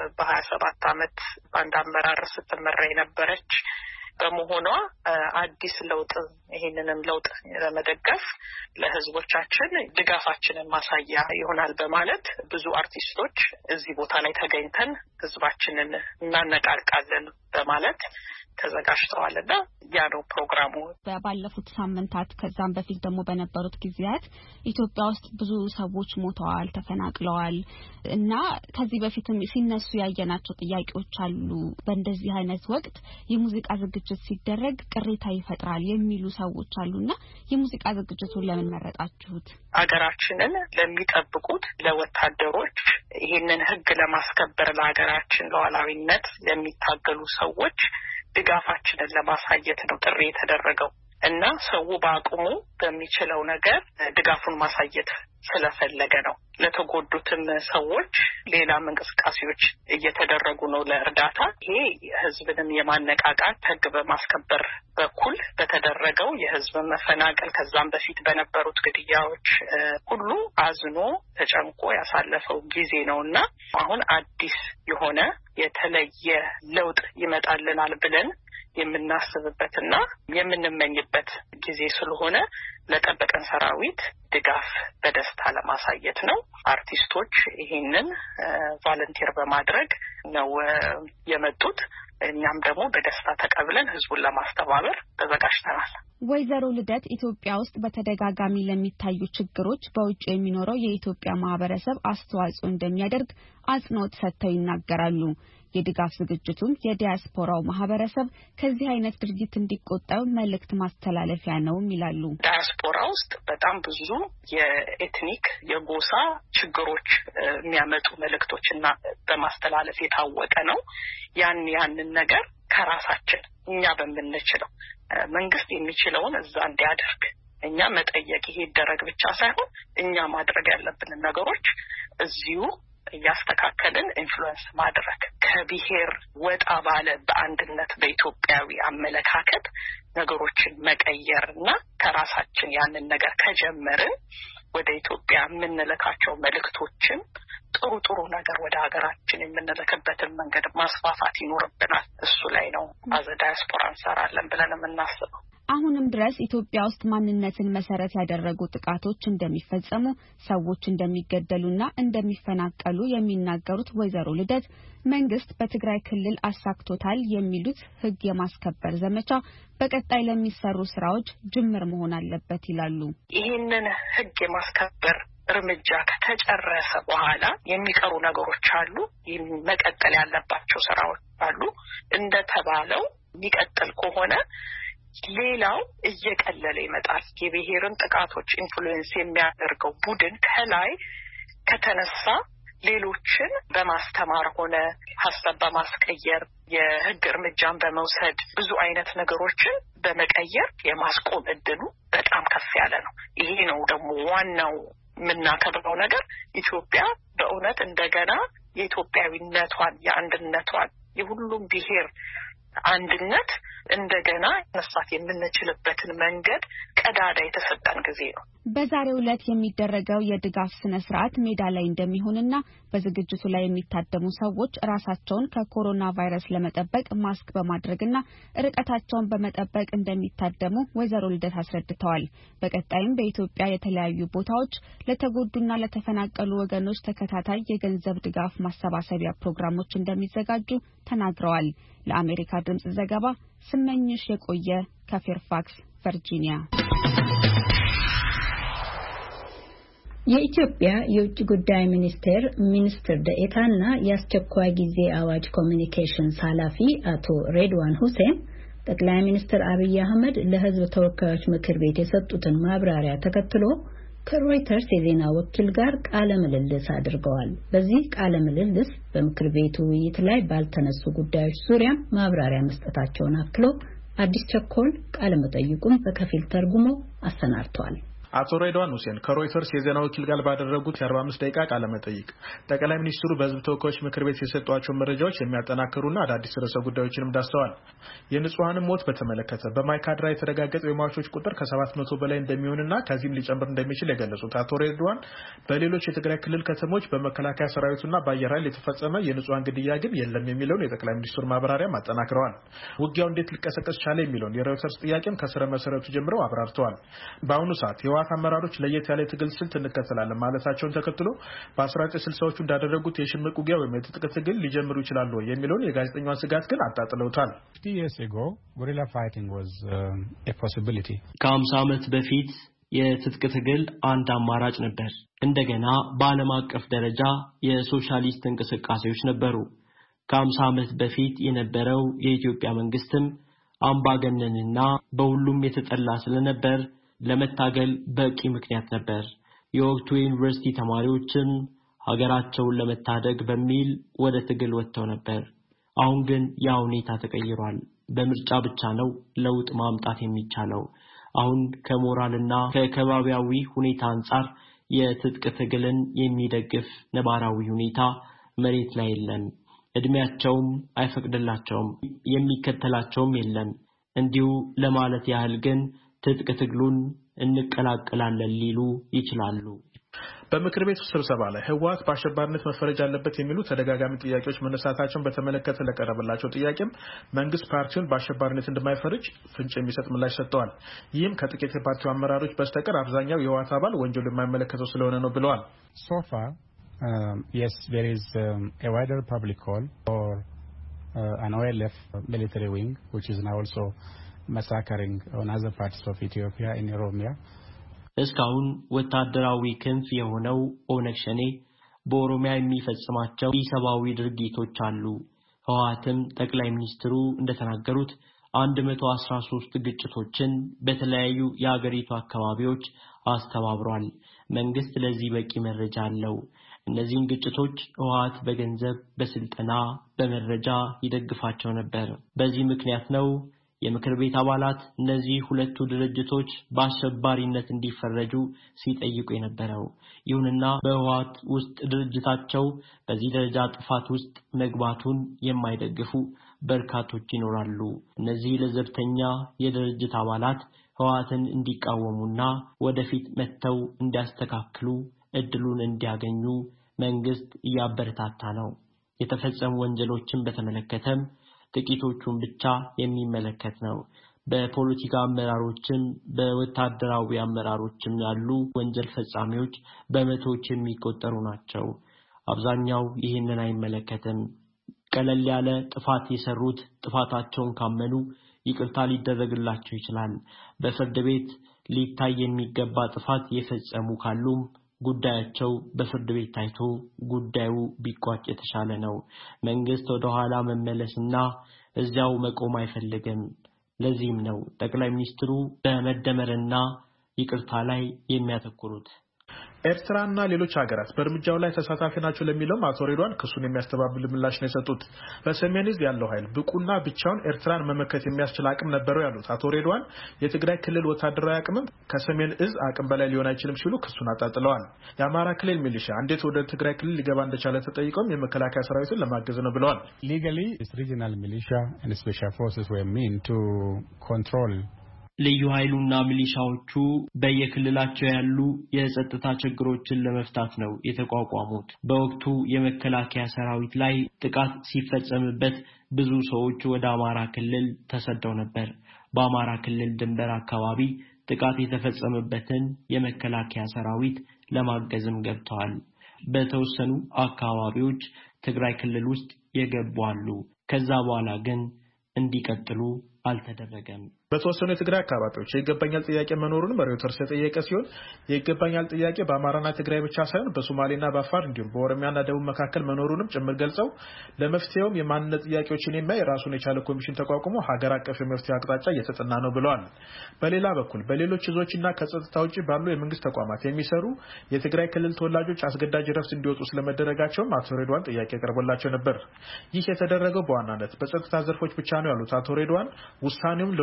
በ27 ዓመት ባንድ አመራር ስትመራ የነበረች በመሆኗ አዲስ ለውጥ ይሄንንም ለውጥ ለመደገፍ ለህዝቦቻችን ድጋፋችንን ማሳያ ይሆናል በማለት ብዙ አርቲስቶች እዚህ ቦታ ላይ ተገኝተን ህዝባችንን እናነቃቃለን በማለት ተዘጋጅተዋልና ያ ነው ፕሮግራሙ። ባለፉት ሳምንታት ከዛም በፊት ደግሞ በነበሩት ጊዜያት ኢትዮጵያ ውስጥ ብዙ ሰዎች ሞተዋል፣ ተፈናቅለዋል እና ከዚህ በፊትም ሲነሱ ያየናቸው ጥያቄዎች አሉ። በእንደዚህ አይነት ወቅት የሙዚቃ ዝግጅት ሲደረግ ቅሬታ ይፈጥራል የሚሉ ሰዎች አሉና የሙዚቃ ዝግጅቱን ለምን መረጣችሁት? አገራችንን ለሚጠብቁት ለወታደሮች ይሄንን ህግ ለማስከበር ለሀገራችን ሉዓላዊነት ለሚታገሉ ሰዎች ድጋፋችንን ለማሳየት ነው ጥሪ የተደረገው እና ሰው በአቅሙ በሚችለው ነገር ድጋፉን ማሳየት ስለፈለገ ነው። ለተጎዱትም ሰዎች ሌላ እንቅስቃሴዎች እየተደረጉ ነው ለእርዳታ። ይሄ ህዝብንም የማነቃቃት ህግ በማስከበር በኩል በተደረገው የህዝብ መፈናቀል ከዛም በፊት በነበሩት ግድያዎች ሁሉ አዝኖ ተጨንቆ ያሳለፈው ጊዜ ነውና አሁን አዲስ የሆነ የተለየ ለውጥ ይመጣልናል ብለን የምናስብበትና የምንመኝበት ጊዜ ስለሆነ ለጠበቀን ሰራዊት ድጋፍ በደስታ ለማሳየት ነው። አርቲስቶች ይሄንን ቫለንቲር በማድረግ ነው የመጡት። እኛም ደግሞ በደስታ ተቀብለን ህዝቡን ለማስተባበር ተዘጋጅተናል። ወይዘሮ ልደት ኢትዮጵያ ውስጥ በተደጋጋሚ ለሚታዩ ችግሮች በውጭ የሚኖረው የኢትዮጵያ ማህበረሰብ አስተዋጽኦ እንደሚያደርግ አጽንኦት ሰጥተው ይናገራሉ። የድጋፍ ዝግጅቱም የዲያስፖራው ማህበረሰብ ከዚህ አይነት ድርጊት እንዲቆጠብ መልእክት ማስተላለፊያ ነው ይላሉ። ዲያስፖራ ውስጥ በጣም ብዙ የኤትኒክ የጎሳ ችግሮች የሚያመጡ መልእክቶችና በማስተላለፍ የታወቀ ነው። ያንን ነገር ከራሳችን እኛ በመንችለው መንግስት የሚችለውን እዛ እንዲያደርግ እኛ መጠየቅ ይሄ ይደረግ ብቻ ሳይሆን እኛ ማድረግ ያለብን ነገሮች እዚሁ ያስተካከልን ኢንፍሉዌንስ ማድረግ ከብሔር ወጣ ባለ በአንድነት በኢትዮጵያዊ አመለካከት ነገሮችን መቀየርና ከራሳችን ያንን ነገር ከጀመርን ወደ ኢትዮጵያ የምንልካቸው መልእክቶችን ጥሩ ነገር ወደ ሀገራችን የምንልክበትን መንገድ ማስፋፋት ይኖርብናል። እሱ ላይ ነው አዘ ዳያስፖራ እንሰራለን ብለን የምናስበው። አሁንም ድረስ ኢትዮጵያ ውስጥ ማንነትን መሰረት ያደረጉ ጥቃቶች እንደሚፈጸሙ፣ ሰዎች እንደሚገደሉና እንደሚፈናቀሉ የሚናገሩት ወይዘሮ ልደት መንግስት በትግራይ ክልል አሳክቶታል የሚሉት ህግ የማስከበር ዘመቻ በቀጣይ ለሚሰሩ ስራዎች ጅምር መሆን አለበት ይላሉ። ይህንን ህግ የማስከበር እርምጃ ከተጨረሰ በኋላ የሚቀሩ ነገሮች አሉ። መቀጠል ያለባቸው ስራዎች አሉ። እንደተባለው የሚቀጥል ከሆነ ሌላው እየቀለለ ይመጣል። የብሔርን ጥቃቶች ኢንፍሉዌንስ የሚያደርገው ቡድን ከላይ ከተነሳ ሌሎችን በማስተማር ሆነ ሐሳብ በማስቀየር የህግ እርምጃን በመውሰድ ብዙ አይነት ነገሮችን በመቀየር የማስቆም እድሉ በጣም ከፍ ያለ ነው። ይሄ ነው ደግሞ ዋናው የምናከብረው ነገር። ኢትዮጵያ በእውነት እንደገና የኢትዮጵያዊነቷን የአንድነቷን የሁሉም ብሔር አንድነት እንደገና መስራት የምንችልበትን መንገድ ቀዳዳ የተሰጠን ጊዜ ነው። በዛሬው ዕለት የሚደረገው የድጋፍ ስነ ስርዓት ሜዳ ላይ እንደሚሆንና በዝግጅቱ ላይ የሚታደሙ ሰዎች ራሳቸውን ከኮሮና ቫይረስ ለመጠበቅ ማስክ በማድረግና ርቀታቸውን በመጠበቅ እንደሚታደሙ ወይዘሮ ልደት አስረድተዋል። በቀጣይም በኢትዮጵያ የተለያዩ ቦታዎች ለተጎዱና ለተፈናቀሉ ወገኖች ተከታታይ የገንዘብ ድጋፍ ማሰባሰቢያ ፕሮግራሞች እንደሚዘጋጁ ተናግረዋል። ለአሜሪካ ድምጽ ዘገባ ስመኝሽ የቆየ ከፌርፋክስ ቨርጂኒያ። የኢትዮጵያ የውጭ ጉዳይ ሚኒስትር ደኤታና የአስቸኳይ ጊዜ አዋጅ ኮሚኒኬሽንስ ኃላፊ አቶ ሬድዋን ሁሴን ጠቅላይ ሚኒስትር አብይ አህመድ ለሕዝብ ተወካዮች ምክር ቤት የሰጡትን ማብራሪያ ተከትሎ ከሮይተርስ የዜና ወኪል ጋር ቃለ ምልልስ አድርገዋል። በዚህ ቃለ ምልልስ በምክር ቤቱ ውይይት ላይ ባልተነሱ ጉዳዮች ዙሪያ ማብራሪያ መስጠታቸውን አክሎ አዲስ ቸኮል ቃለ መጠይቁን በከፊል ተርጉሞ አሰናድቷል። አቶ ሬድዋን ሁሴን ከሮይተርስ የዜና ወኪል ጋር ባደረጉት የ45 ደቂቃ ቃለ መጠይቅ ጠቅላይ ሚኒስትሩ በሕዝብ ተወካዮች ምክር ቤት የሰጧቸው መረጃዎች የሚያጠናክሩና አዳዲስ ርዕሰ ጉዳዮችንም ዳሰዋል። የንጹሃን ሞት በተመለከተ በማይካድራ የተረጋገጠው የሟቾች ቁጥር ከ700 በላይ እንደሚሆንና ከዚህም ሊጨምር እንደሚችል የገለጹት አቶ ሬድዋን በሌሎች የትግራይ ክልል ከተሞች በመከላከያ ሰራዊቱና በአየር ኃይል የተፈጸመ የንጹሃን ግድያ ግን የለም የሚለውን የጠቅላይ ሚኒስትሩ ማብራሪያ አጠናክረዋል። ውጊያው እንዴት ሊቀሰቀስ ቻለ የሚለውን የሮይተርስ ጥያቄም ከስረ መሰረቱ ጀምረው አብራርተዋል። በአሁኑ ሰዓት የህወሓት አመራሮች ለየት ያለ ትግል ስልት እንከተላለን ማለታቸውን ተከትሎ በ1960ዎቹ እንዳደረጉት የሽምቅ ውጊያ ወይም የትጥቅ ትግል ሊጀምሩ ይችላሉ የሚለውን የጋዜጠኛዋን ስጋት ግን አጣጥለውታል። ከ50 ዓመት በፊት የትጥቅ ትግል አንድ አማራጭ ነበር። እንደገና በዓለም አቀፍ ደረጃ የሶሻሊስት እንቅስቃሴዎች ነበሩ። ከ50 ዓመት በፊት የነበረው የኢትዮጵያ መንግስትም አምባገነንና በሁሉም የተጠላ ስለነበር ለመታገል በቂ ምክንያት ነበር። የወቅቱ ዩኒቨርሲቲ ተማሪዎችም ሀገራቸውን ለመታደግ በሚል ወደ ትግል ወጥተው ነበር። አሁን ግን ያ ሁኔታ ተቀይሯል። በምርጫ ብቻ ነው ለውጥ ማምጣት የሚቻለው። አሁን ከሞራልና ከከባቢያዊ ሁኔታ አንፃር የትጥቅ ትግልን የሚደግፍ ነባራዊ ሁኔታ መሬት ላይ የለም። እድሜያቸውም አይፈቅድላቸውም፣ የሚከተላቸውም የለም። እንዲሁ ለማለት ያህል ግን ትጥቅ ትግሉን እንቀላቀላለን ሊሉ ይችላሉ። በምክር ቤቱ ስብሰባ ላይ ህወሓት በአሸባሪነት መፈረጅ አለበት የሚሉ ተደጋጋሚ ጥያቄዎች መነሳታቸውን በተመለከተ ለቀረበላቸው ጥያቄም መንግስት ፓርቲውን በአሸባሪነት እንደማይፈርጅ ፍንጭ የሚሰጥ ምላሽ ሰጥተዋል። ይህም ከጥቂት የፓርቲው አመራሮች በስተቀር አብዛኛው የህወሓት አባል ወንጀሉ የማይመለከተው ስለሆነ ነው ብለዋል። Yes, there is a wider public call for an OLF military wing, which is now also massacring on other parts of Ethiopia in Oromia. እስካሁን ወታደራዊ ክንፍ የሆነው ኦነግ ሸኔ በኦሮሚያ የሚፈጽማቸው ኢሰብአዊ ድርጊቶች አሉ። ህወሓትም ጠቅላይ ሚኒስትሩ እንደተናገሩት 113 ግጭቶችን በተለያዩ የሀገሪቱ አካባቢዎች አስተባብሯል። መንግስት ለዚህ በቂ መረጃ አለው። እነዚህን ግጭቶች ህወሓት በገንዘብ፣ በስልጠና፣ በመረጃ ይደግፋቸው ነበር። በዚህ ምክንያት ነው የምክር ቤት አባላት እነዚህ ሁለቱ ድርጅቶች በአሸባሪነት እንዲፈረጁ ሲጠይቁ የነበረው። ይሁንና በህወሓት ውስጥ ድርጅታቸው በዚህ ደረጃ ጥፋት ውስጥ መግባቱን የማይደግፉ በርካቶች ይኖራሉ። እነዚህ ለዘብተኛ የድርጅት አባላት ህወሓትን እንዲቃወሙና ወደፊት መተው እንዲያስተካክሉ እድሉን እንዲያገኙ መንግስት እያበረታታ ነው። የተፈጸሙ ወንጀሎችን በተመለከተም ጥቂቶቹን ብቻ የሚመለከት ነው። በፖለቲካ አመራሮችም በወታደራዊ አመራሮችም ያሉ ወንጀል ፈጻሚዎች በመቶዎች የሚቆጠሩ ናቸው። አብዛኛው ይህንን አይመለከትም። ቀለል ያለ ጥፋት የሰሩት ጥፋታቸውን ካመኑ ይቅርታ ሊደረግላቸው ይችላል። በፍርድ ቤት ሊታይ የሚገባ ጥፋት የፈጸሙ ካሉም ጉዳያቸው በፍርድ ቤት ታይቶ ጉዳዩ ቢቋጭ የተሻለ ነው። መንግስት ወደ ኋላ መመለስና እዚያው መቆም አይፈልግም። ለዚህም ነው ጠቅላይ ሚኒስትሩ በመደመርና ይቅርታ ላይ የሚያተኩሩት። ኤርትራና ሌሎች ሀገራት በእርምጃው ላይ ተሳታፊ ናቸው ለሚለው አቶ ሬድዋን ክሱን የሚያስተባብል ምላሽ ነው የሰጡት። በሰሜን ዕዝ ያለው ኃይል ብቁና ብቻውን ኤርትራን መመከት የሚያስችል አቅም ነበረው ያሉት አቶ ሬድዋን የትግራይ ክልል ወታደራዊ አቅምም ከሰሜን ዕዝ አቅም በላይ ሊሆን አይችልም ሲሉ ክሱን አጣጥለዋል። የአማራ ክልል ሚሊሻ እንዴት ወደ ትግራይ ክልል ሊገባ እንደቻለ ተጠይቀውም የመከላከያ ሰራዊትን ለማገዝ ነው ብለዋል። Legally, regional militia and special forces were meant to control ልዩ ኃይሉና ሚሊሻዎቹ በየክልላቸው ያሉ የጸጥታ ችግሮችን ለመፍታት ነው የተቋቋሙት። በወቅቱ የመከላከያ ሰራዊት ላይ ጥቃት ሲፈጸምበት ብዙ ሰዎች ወደ አማራ ክልል ተሰደው ነበር። በአማራ ክልል ድንበር አካባቢ ጥቃት የተፈጸመበትን የመከላከያ ሰራዊት ለማገዝም ገብተዋል። በተወሰኑ አካባቢዎች ትግራይ ክልል ውስጥ የገቡ አሉ። ከዛ በኋላ ግን እንዲቀጥሉ አልተደረገም። በተወሰኑ የትግራይ አካባቢዎች የይገባኛል ጥያቄ መኖሩን ሮይተርስ የጠየቀ ሲሆን የይገባኛል ጥያቄ በአማራና ትግራይ ብቻ ሳይሆን በሶማሌና በአፋር እንዲሁም በኦሮሚያና ደቡብ መካከል መኖሩንም ጭምር ገልጸው ለመፍትሄውም የማንነት ጥያቄዎችን የሚያይ ራሱን የቻለ ኮሚሽን ተቋቁሞ ሀገር አቀፍ የመፍትሄ አቅጣጫ እየተጠና ነው ብለዋል። በሌላ በኩል በሌሎች ዞችና ከጸጥታ ውጪ ባሉ የመንግስት ተቋማት የሚሰሩ የትግራይ ክልል ተወላጆች አስገዳጅ ረፍት እንዲወጡ ስለመደረጋቸውም አቶ ሬድዋን ጥያቄ ቀርቦላቸው ነበር። ይህ የተደረገው በዋናነት በጸጥታ ዘርፎች ብቻ ነው ያሉት አቶ ሬድዋን ውሳኔውም ለሁለቱም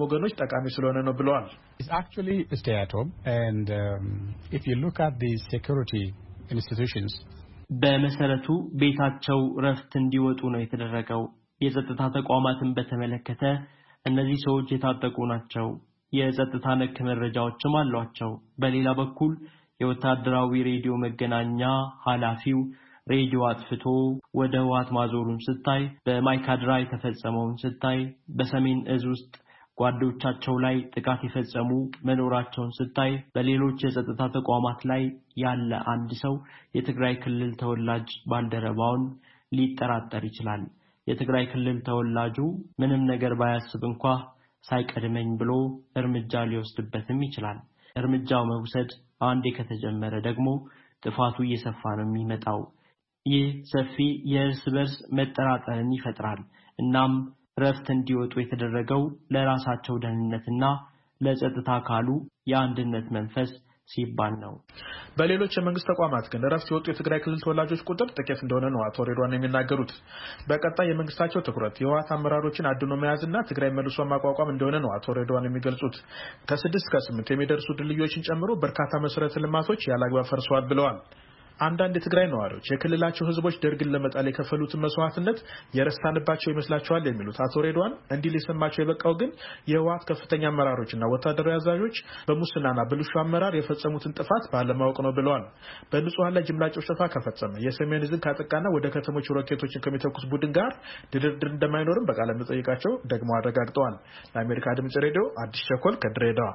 ወገኖች ጠቃሚ ስለሆነ ነው ብለዋል። It's actually stay at home and if you look at the security institutions በመሰረቱ ቤታቸው ረፍት እንዲወጡ ነው የተደረገው። የጸጥታ ተቋማትን በተመለከተ እነዚህ ሰዎች የታጠቁ ናቸው። የጸጥታ ነክ መረጃዎችም አሏቸው። በሌላ በኩል የወታደራዊ ሬዲዮ መገናኛ ኃላፊው ሬዲዮ አጥፍቶ ወደ ህወሓት ማዞሩን ስታይ፣ በማይካድራ የተፈጸመውን ስታይ፣ በሰሜን እዝ ውስጥ ጓዶቻቸው ላይ ጥቃት የፈጸሙ መኖራቸውን ስታይ፣ በሌሎች የጸጥታ ተቋማት ላይ ያለ አንድ ሰው የትግራይ ክልል ተወላጅ ባልደረባውን ሊጠራጠር ይችላል። የትግራይ ክልል ተወላጁ ምንም ነገር ባያስብ እንኳን ሳይቀድመኝ ብሎ እርምጃ ሊወስድበትም ይችላል። እርምጃው መውሰድ አንዴ ከተጀመረ ደግሞ ጥፋቱ እየሰፋ ነው የሚመጣው። ይህ ሰፊ የእርስ በርስ መጠራጠርን ይፈጥራል። እናም ረፍት እንዲወጡ የተደረገው ለራሳቸው ደህንነትና ለጸጥታ አካሉ የአንድነት መንፈስ ሲባል ነው። በሌሎች የመንግስት ተቋማት ግን ረፍት የወጡ የትግራይ ክልል ተወላጆች ቁጥር ጥቂት እንደሆነ ነው አቶ ሬድዋን የሚናገሩት። በቀጣይ የመንግስታቸው ትኩረት የህወሓት አመራሮችን አድኖ መያዝና ትግራይ መልሶ ማቋቋም እንደሆነ ነው አቶ ሬድዋን የሚገልጹት። ከ6 እስከ 8 የሚደርሱ ድልድዮችን ጨምሮ በርካታ መሰረተ ልማቶች ያላግባብ ፈርሰዋል ብለዋል። አንዳንድ የትግራይ ነዋሪዎች የክልላቸው ህዝቦች ደርግን ለመጣል የከፈሉትን መስዋዕትነት የረሳንባቸው ይመስላቸዋል የሚሉት አቶ ሬድዋን እንዲህ ሊሰማቸው የበቃው ግን የህወሓት ከፍተኛ አመራሮችና ወታደራዊ አዛዦች በሙስናና ብልሹ አመራር የፈጸሙትን ጥፋት ባለማወቅ ነው ብለዋል። በንጹሃን ላይ ጅምላ ጭፍጨፋ ከፈጸመ የሰሜን ዕዝን ካጠቃና ወደ ከተሞች ሮኬቶችን ከሚተኩስ ቡድን ጋር ድርድር እንደማይኖርም በቃለ መጠይቃቸው ደግሞ አረጋግጠዋል። ለአሜሪካ ድምጽ ሬዲዮ አዲስ ቸኮል ከድሬዳዋ።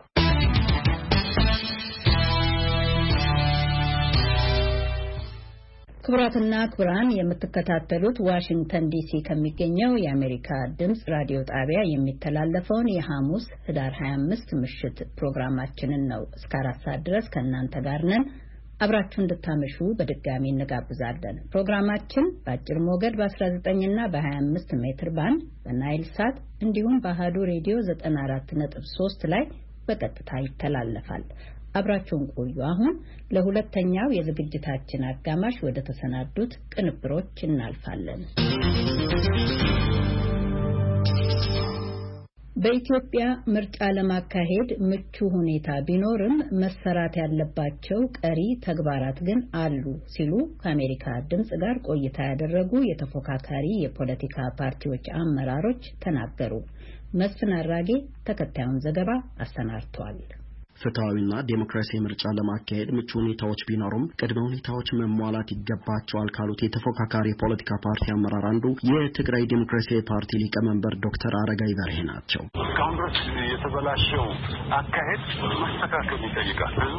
ክቡራትና ክቡራን የምትከታተሉት ዋሽንግተን ዲሲ ከሚገኘው የአሜሪካ ድምጽ ራዲዮ ጣቢያ የሚተላለፈውን የሐሙስ ህዳር 25 ምሽት ፕሮግራማችንን ነው። እስከ 4 ሰዓት ድረስ ከእናንተ ጋር ነን። አብራችሁ እንድታመሹ በድጋሚ እንጋብዛለን። ፕሮግራማችን በአጭር ሞገድ በ19 እና በ25 ሜትር ባንድ በናይል ሳት እንዲሁም በአሃዱ ሬዲዮ 94.3 ላይ በቀጥታ ይተላለፋል። አብራችሁን ቆዩ። አሁን ለሁለተኛው የዝግጅታችን አጋማሽ ወደ ተሰናዱት ቅንብሮች እናልፋለን። በኢትዮጵያ ምርጫ ለማካሄድ ምቹ ሁኔታ ቢኖርም መሰራት ያለባቸው ቀሪ ተግባራት ግን አሉ ሲሉ ከአሜሪካ ድምጽ ጋር ቆይታ ያደረጉ የተፎካካሪ የፖለቲካ ፓርቲዎች አመራሮች ተናገሩ። መስፍን አራጌ ተከታዩን ዘገባ አሰናድቷል። ፍትሃዊና ዴሞክራሲያዊ ምርጫ ለማካሄድ ምቹ ሁኔታዎች ቢኖሩም ቅድመ ሁኔታዎች መሟላት ይገባቸዋል ካሉት የተፎካካሪ ፖለቲካ ፓርቲ አመራር አንዱ የትግራይ ዴሞክራሲያዊ ፓርቲ ሊቀመንበር ዶክተር አረጋይ በርሄ ናቸው። ካንግረስ የተበላሸው አካሄድ ማስተካከል ይጠይቃል። ህዝቡ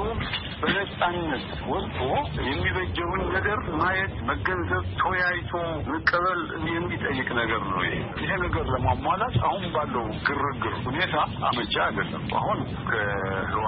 በነጻነት ወጥቶ የሚበጀውን ነገር ማየት፣ መገንዘብ፣ ተወያይቶ መቀበል የሚጠይቅ ነገር ነው። ይሄ ነገር ለማሟላት አሁን ባለው ግርግር ሁኔታ አመቻ አይደለም። አሁን ህወሓት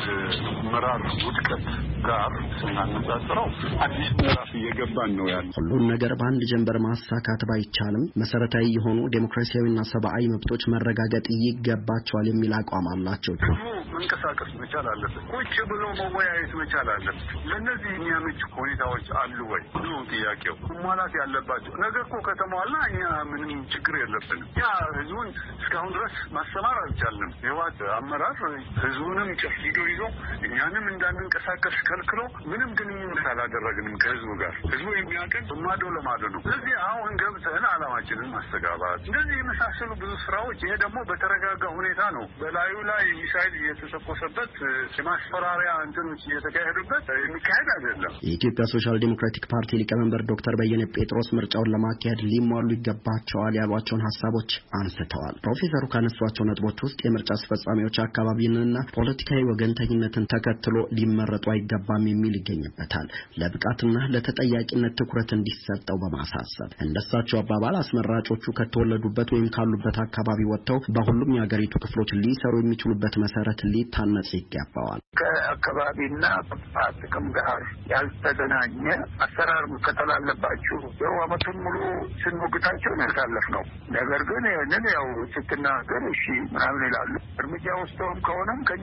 ምራር ውድቀት ጋር ስናነጻጽረው አዲስ ምዕራፍ እየገባን ነው ያለው። ሁሉን ነገር በአንድ ጀንበር ማሳካት ባይቻልም መሰረታዊ የሆኑ ዴሞክራሲያዊና ሰብአዊ መብቶች መረጋገጥ ይገባቸዋል የሚል አቋም አላቸው። መንቀሳቀስ መቻል አለበት። ቁጭ ብሎ መወያየት መቻል አለበት። ለነዚህ የሚያመች ሁኔታዎች አሉ ወይ ነው ጥያቄው። መሟላት ያለባቸው ነገር እኮ ከተማዋላ እኛ ምንም ችግር የለብንም። ያ ህዝቡን እስካሁን ድረስ ማስተማር አልቻልንም። የህወሓት አመራር ህዝቡንም ጨፍጭዶ ይዞ እኛንም እንዳንንቀሳቀስ ከልክሎ ምንም ግንኙነት አላደረግንም ከህዝቡ ጋር። ህዝቡ የሚያቀን ማዶ ለማዶ ነው። ስለዚህ አሁን ገብተን አላማችንን ማስተጋባት እንደዚህ የመሳሰሉ ብዙ ስራዎች፣ ይሄ ደግሞ በተረጋጋ ሁኔታ ነው። በላዩ ላይ ሚሳይል የተተኮሰበት የማስፈራሪያ እንትኖች እየተካሄዱበት የሚካሄድ አይደለም። የኢትዮጵያ ሶሻል ዴሞክራቲክ ፓርቲ ሊቀመንበር ዶክተር በየነ ጴጥሮስ ምርጫውን ለማካሄድ ሊሟሉ ይገባቸዋል ያሏቸውን ሀሳቦች አንስተዋል። ፕሮፌሰሩ ካነሷቸው ነጥቦች ውስጥ የምርጫ አስፈጻሚዎች አካባቢንና ፖለቲካዊ ወገንተኝነትን ተከትሎ ሊመረጡ አይገባም የሚል ይገኝበታል። ለብቃትና ለተጠያቂነት ትኩረት እንዲሰጠው በማሳሰብ እንደሳቸው አባባል አስመራጮቹ ከተወለዱበት ወይም ካሉበት አካባቢ ወጥተው በሁሉም የሀገሪቱ ክፍሎች ሊሰሩ የሚችሉበት መሰረት ሊታነጽ ይገባዋል። ከአካባቢና ጥቅም ጋር ያልተገናኘ አሰራር መከተል አለባችሁ። ያው አመቱን ሙሉ ስንሞግታቸው ነው ያሳለፍነው። ነገር ግን ይህንን ያው ስትናገር እሺ ምናምን ይላሉ። እርምጃ ወስደውም ከሆነም ከኛ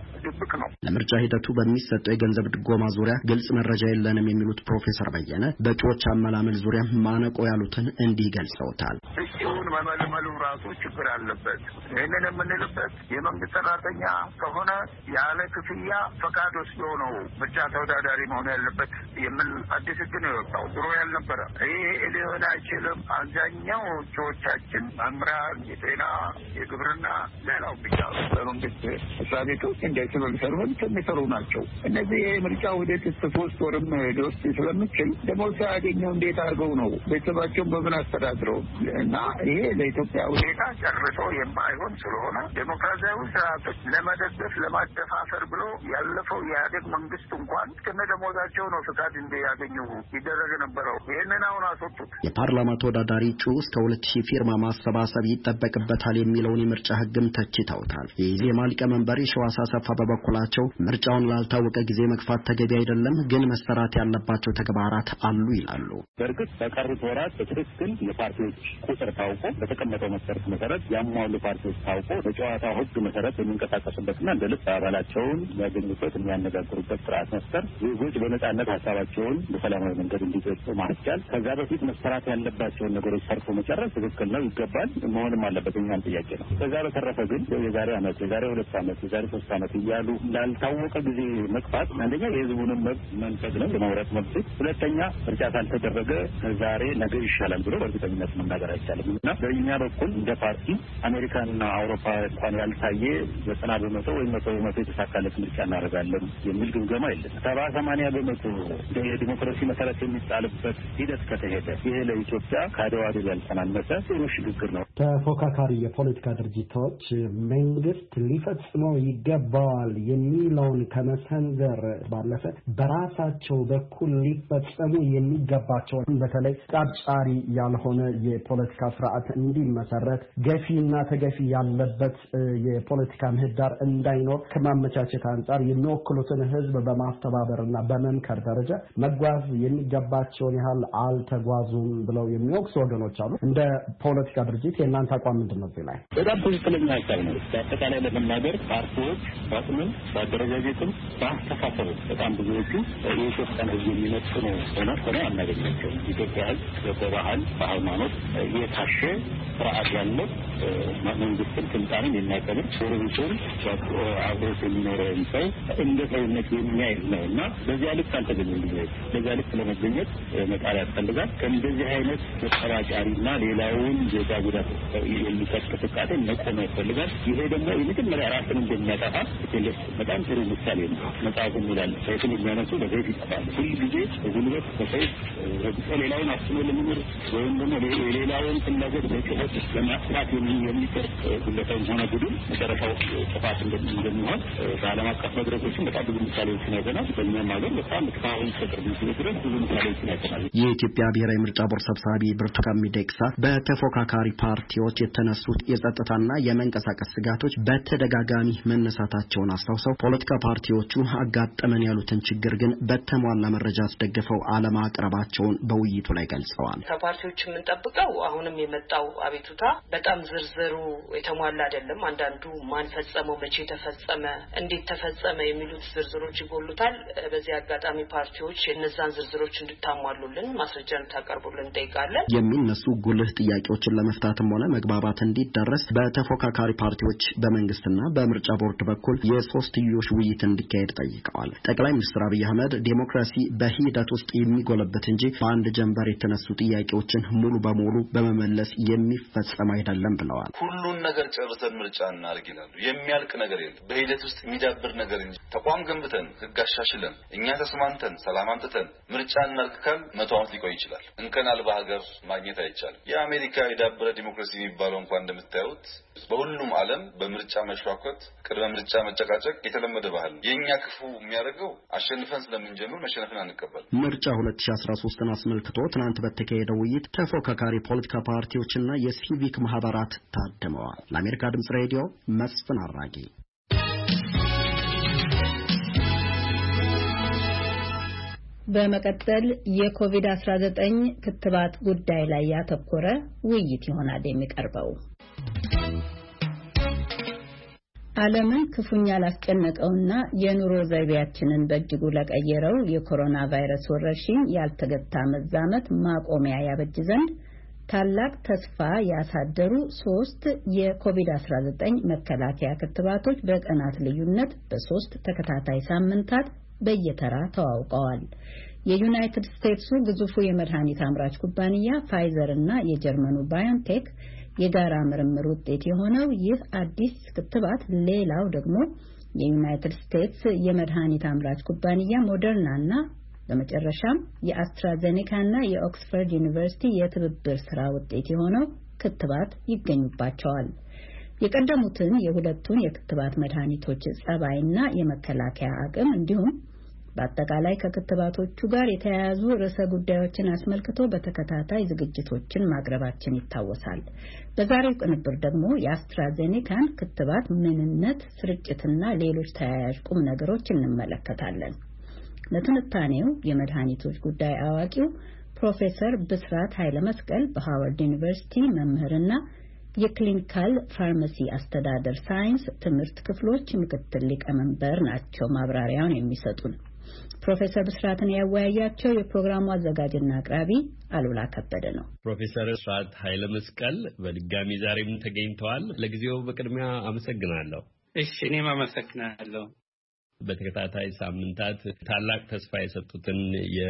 ድብቅ ነው። ለምርጫ ሂደቱ በሚሰጠው የገንዘብ ድጎማ ዙሪያ ግልጽ መረጃ የለንም የሚሉት ፕሮፌሰር በየነ በእጩዎች አመላመል ዙሪያ ማነቆ ያሉትን እንዲህ ገልጸውታል። እጩውን መመልመሉ ራሱ ችግር አለበት። ይህንን የምንልበት የመንግስት ሰራተኛ ከሆነ ያለ ክፍያ ፈቃድ ወስዶ ነው ምርጫ ተወዳዳሪ መሆን ያለበት የሚል አዲስ ህግ ነው የወጣው። ድሮ ያልነበረ። ይህ ሊሆን አይችልም። አብዛኛው እጩዎቻችን መምህራን፣ የጤና፣ የግብርና፣ ሌላው ብቻ በመንግስት መስሪያ ቤቶች እንደ ሲቪል ሰርቨንት የሚሰሩ ናቸው። እነዚህ የምርጫ ሂደት 3 ወርም ሊወስድ ስለሚችል ደሞዝ ሳያገኘው እንዴት አድርገው ነው ቤተሰባቸውን በምን አስተዳድረው? እና ይሄ ለኢትዮጵያ ሁኔታ ጨርሶ የማይሆን ስለሆነ ዴሞክራሲያዊ ስርዓቶች ለመደገፍ ለማደፋፈር ብሎ ያለፈው የኢህአዴግ መንግስት እንኳን እስከነ ደሞዛቸው ነው ፍቃድ እንዲያገኙ ይደረግ ነበረው። ይህንን አሁን አስወጡት። የፓርላማ ተወዳዳሪ እጩ እስከ 2000 ፊርማ ማሰባሰብ ይጠበቅበታል የሚለውን የምርጫ ህግም ተችተውታል። የኢዜማ ሊቀመንበር የሺዋስ አሰፋ በበኩላቸው ምርጫውን ላልታወቀ ጊዜ መግፋት ተገቢ አይደለም፣ ግን መሰራት ያለባቸው ተግባራት አሉ ይላሉ። በእርግጥ በቀሩት ወራት በትክክል የፓርቲዎች ቁጥር ታውቆ በተቀመጠው መስፈርት መሰረት ያሟሉ ፓርቲዎች ታውቆ በጨዋታው ህግ መሰረት የሚንቀሳቀሱበትና እንደ ልብ አባላቸውን የሚያገኙበት የሚያነጋግሩበት ስርዓት መፍጠር፣ ዜጎች በነጻነት ሀሳባቸውን በሰላማዊ መንገድ እንዲገልጹ ማስቻል፣ ከዛ በፊት መሰራት ያለባቸውን ነገሮች ሰርቶ መጨረስ ትክክል ነው፣ ይገባል፣ መሆንም አለበት። እኛም ጥያቄ ነው። ከዛ በተረፈ ግን የዛሬ ዓመት፣ የዛሬ 2 ዓመት፣ የዛሬ 3 ዓመት እያሉ ላልታወቀ ጊዜ መግፋት አንደኛ የህዝቡንም መብት መንፈግ ነው፣ የመውረጥ መብት። ሁለተኛ ምርጫ ካልተደረገ ዛሬ ነገ ይሻላል ብሎ በእርግጠኝነት መናገር አይቻልም እና በእኛ በኩል እንደ ፓርቲ አሜሪካንና አውሮፓ እንኳን ያልታየ 90% ወይም 100% የተሳካለት ምርጫ እናደርጋለን የሚል ግምገማ የለም። 70-80% የዲሞክራሲ መሰረት የሚጣልበት ሂደት ከተሄደ ይሄ ለኢትዮጵያ ከአድዋ ድል ያልተናነሰ ጥሩ ሽግግር ነው። ተፎካካሪ የፖለቲካ ድርጅቶች መንግስት ሊፈጽመው ይገባዋል የሚለውን ከመሰንዘር ባለፈ በራሳቸው በኩል ሊፈጸሙ የሚገባቸውን በተለይ ጣጫሪ ያልሆነ የፖለቲካ ስርዓት እንዲመሰረት ገፊና ተገፊ ያለበት የፖለቲካ ምህዳር እንዳይኖር ከማመቻቸት አንጻር የሚወክሉትን ህዝብ በማስተባበርና በመምከር ደረጃ መጓዝ የሚገባቸውን ያህል አልተጓዙም ብለው የሚወቅሱ ወገኖች አሉ። እንደ ፖለቲካ ድርጅት የእናንተ አቋም ምንድን ነው? ላይ በጣም ትክክለኛ ሀሳብ ነው። በአጠቃላይ ለመናገር ፓርቲዎች በአቅምም በአደረጃጀትም በአስተሳሰብም በጣም ብዙዎቹ የኢትዮጵያን ህዝብ የሚመጡ ነው ሆነ አናገኛቸው። ኢትዮጵያ ህዝብ በባህል በሃይማኖት የታሸ ስርዓት ያለው መንግስትን ስልጣንን የሚያከብር ጎረቤቱን አብሮት የሚኖረውን ሰው እንደ ሰውነት የሚያይ ነው እና በዚያ ልክ አልተገኘም። በዚያ ልክ ለመገኘት መጣር ያስፈልጋል። ከእንደዚህ አይነት ተጠራጫሪና ሌላውን ዜጋ ጉዳት የሚሰጥ እንቅስቃሴ መቆም ያስፈልጋል። ይሄ ደግሞ የመጀመሪያ ራስን እንደሚያጠፋ በጣም ጥሩ ምሳሌ ነው። መጽሐፉ ይላል ሰይፍን የሚያነሱ በሰይፍ ይጠፋል። ሁል ጊዜ በጉልበት በሰይፍ ሌላውን አስኖ ለመኖር ወይም ደግሞ የሌላውን ፍላጎት በጩኸት ለማጥፋት የሚጥር ግለሰብ ሆነ ቡድን መጨረሻው ጥፋት እንደሚሆን በዓለም አቀፍ መድረኮችን በጣም ብዙ ምሳሌዎችን አይተናል። በእኛም ሀገር በጣም እስካሁን ቅርብ ጊዜ ድረስ ብዙ ምሳሌዎችን አይተናል። የኢትዮጵያ ብሔራዊ ምርጫ ቦርድ ሰብሳቢ ብርቱካን ሚደቅሳ በተፎካካሪ ፓርቲዎች የተነሱት የጸጥታና የመንቀሳቀስ ስጋቶች በተደጋጋሚ መነሳታቸውን አስታውሰው ፖለቲካ ፓርቲዎቹ አጋጠመን ያሉትን ችግር ግን በተሟላ መረጃ አስደግፈው አለማቅረባቸውን በውይይቱ ላይ ገልጸዋል። ከፓርቲዎች የምንጠብቀው አሁንም የመጣው አቤቱታ በጣም ዝርዝሩ የተሟላ አይደለም። አንዳንዱ ማን ፈጸመው፣ መቼ ተፈጸመ፣ እንዴት ተፈጸመ የሚሉት ዝርዝሮች ይጎሉታል። በዚህ አጋጣሚ ፓርቲዎች እነዛን ዝርዝሮች እንድታሟሉልን ማስረጃ እንድታቀርቡልን እንጠይቃለን። የሚነሱ ጉልህ ጥያቄዎችን ለመፍታትም ሆነ መግባባት እንዲደረስ በተፎካካሪ ፓርቲዎች በመንግስትና በምርጫ ቦርድ በኩል የሶስትዮሽ ውይይት እንዲካሄድ ጠይቀዋል። ጠቅላይ ሚኒስትር አብይ አህመድ ዴሞክራሲ በሂደት ውስጥ የሚጎለበት እንጂ በአንድ ጀንበር የተነሱ ጥያቄዎችን ሙሉ በሙሉ በመመለስ የሚፈጸም አይደለም ብለዋል። ሁሉን ነገር ጨርሰን ምርጫ እናርግ ይላሉ። የሚያልቅ ነገር የለም። በሂደት ውስጥ የሚዳብር ነገር እንጂ ተቋም ገንብተን ህግ አሻሽለን እኛ ተስማምተን ሰላም አምጥተን ምርጫ እናርግ ካል 100 ዓመት ሊቆይ ይችላል። እንከን አልባ ሀገር ማግኘት አይቻልም። የአሜሪካ የዳበረ ዲሞክራሲ የሚባለው እንኳን እንደምታዩት በሁሉም ዓለም በምርጫ መሽዋከት፣ ቅድመ ምርጫ መጨቃጨቅ የተለመደ ባህል ነው። የኛ ክፉ የሚያደርገው አሸንፈን ስለምንጀምር መሸነፍን አንቀበል። ምርጫ 2013ን አስመልክቶ ትናንት በተካሄደው ውይይት ተፎካካሪ ፖለቲካ ፓርቲዎችና የሲቪክ ማህበራት ታድመዋል። ለአሜሪካ ድምጽ ሬዲዮ መስፍን አራጌ። በመቀጠል የኮቪድ-19 ክትባት ጉዳይ ላይ ያተኮረ ውይይት ይሆናል የሚቀርበው። ዓለምን ክፉኛ ላስጨነቀውና የኑሮ ዘይቤያችንን በእጅጉ ለቀየረው የኮሮና ቫይረስ ወረርሽኝ ያልተገታ መዛመት ማቆሚያ ያበጅ ዘንድ ታላቅ ተስፋ ያሳደሩ 3 የኮቪድ-19 መከላከያ ክትባቶች በቀናት ልዩነት በ3 ተከታታይ ሳምንታት በየተራ ተዋውቀዋል። የዩናይትድ ስቴትሱ ግዙፉ የመድኃኒት አምራች ኩባንያ ፋይዘር እና የጀርመኑ ባዮንቴክ የጋራ ምርምር ውጤት የሆነው ይህ አዲስ ክትባት ሌላው ደግሞ የዩናይትድ ስቴትስ የመድኃኒት አምራች ኩባንያ ሞደርና እና በመጨረሻም የአስትራዜኔካ እና የኦክስፎርድ ዩኒቨርሲቲ የትብብር ስራ ውጤት የሆነው ክትባት ይገኙባቸዋል። የቀደሙትን የሁለቱን የክትባት መድኃኒቶች ጸባይና የመከላከያ አቅም እንዲሁም በአጠቃላይ ከክትባቶቹ ጋር የተያያዙ ርዕሰ ጉዳዮችን አስመልክቶ በተከታታይ ዝግጅቶችን ማቅረባችን ይታወሳል። በዛሬው ቅንብር ደግሞ የአስትራዜኔካን ክትባት ምንነት፣ ስርጭትና ሌሎች ተያያዥ ቁም ነገሮች እንመለከታለን። ለትንታኔው የመድኃኒቶች ጉዳይ አዋቂው ፕሮፌሰር ብስራት ኃይለመስቀል በሃዋርድ ዩኒቨርሲቲ መምህርና የክሊኒካል ፋርማሲ አስተዳደር ሳይንስ ትምህርት ክፍሎች ምክትል ሊቀመንበር ናቸው። ማብራሪያውን የሚሰጡን ፕሮፌሰር ብስራትን ያወያያቸው የፕሮግራሙ አዘጋጅና አቅራቢ አሉላ ከበደ ነው። ፕሮፌሰር ብስራት ኃይለመስቀል በድጋሚ ዛሬም ተገኝተዋል። ለጊዜው በቅድሚያ አመሰግናለሁ። እሺ፣ እኔም አመሰግናለሁ። በተከታታይ ሳምንታት ታላቅ ተስፋ የሰጡትን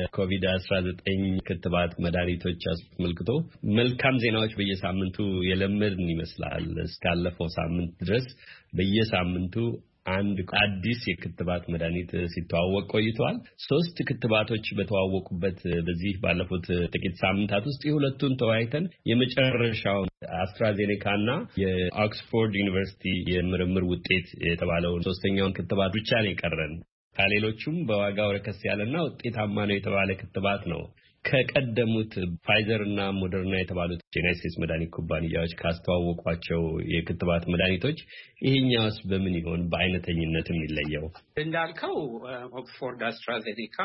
የኮቪድ-19 ክትባት መድኃኒቶች አስመልክቶ መልካም ዜናዎች በየሳምንቱ የለመድን ይመስላል። እስካለፈው ሳምንት ድረስ በየሳምንቱ አንድ አዲስ የክትባት መድኃኒት ሲተዋወቅ ቆይቷል። 3 ክትባቶች በተዋወቁበት በዚህ ባለፉት ጥቂት ሳምንታት ውስጥ የሁለቱን ተወያይተን የመጨረሻውን አስትራዜኔካና የኦክስፎርድ ዩኒቨርሲቲ የምርምር ውጤት የተባለውን 3ኛውን ክትባት ብቻ ነው የቀረን። ከሌሎቹም በዋጋው ረከስ ያለና ውጤታማ ነው የተባለ ክትባት ነው። ከቀደሙት ፋይዘር እና ሞደርና የተባሉት ዩናይትድ ስቴትስ መድኃኒት ኩባንያዎች ካስተዋወቋቸው የክትባት መድኃኒቶች ይሄኛውስ በምን ይሆን በአይነተኝነት የሚለየው? እንዳልከው ኦክስፎርድ አስትራዜኔካ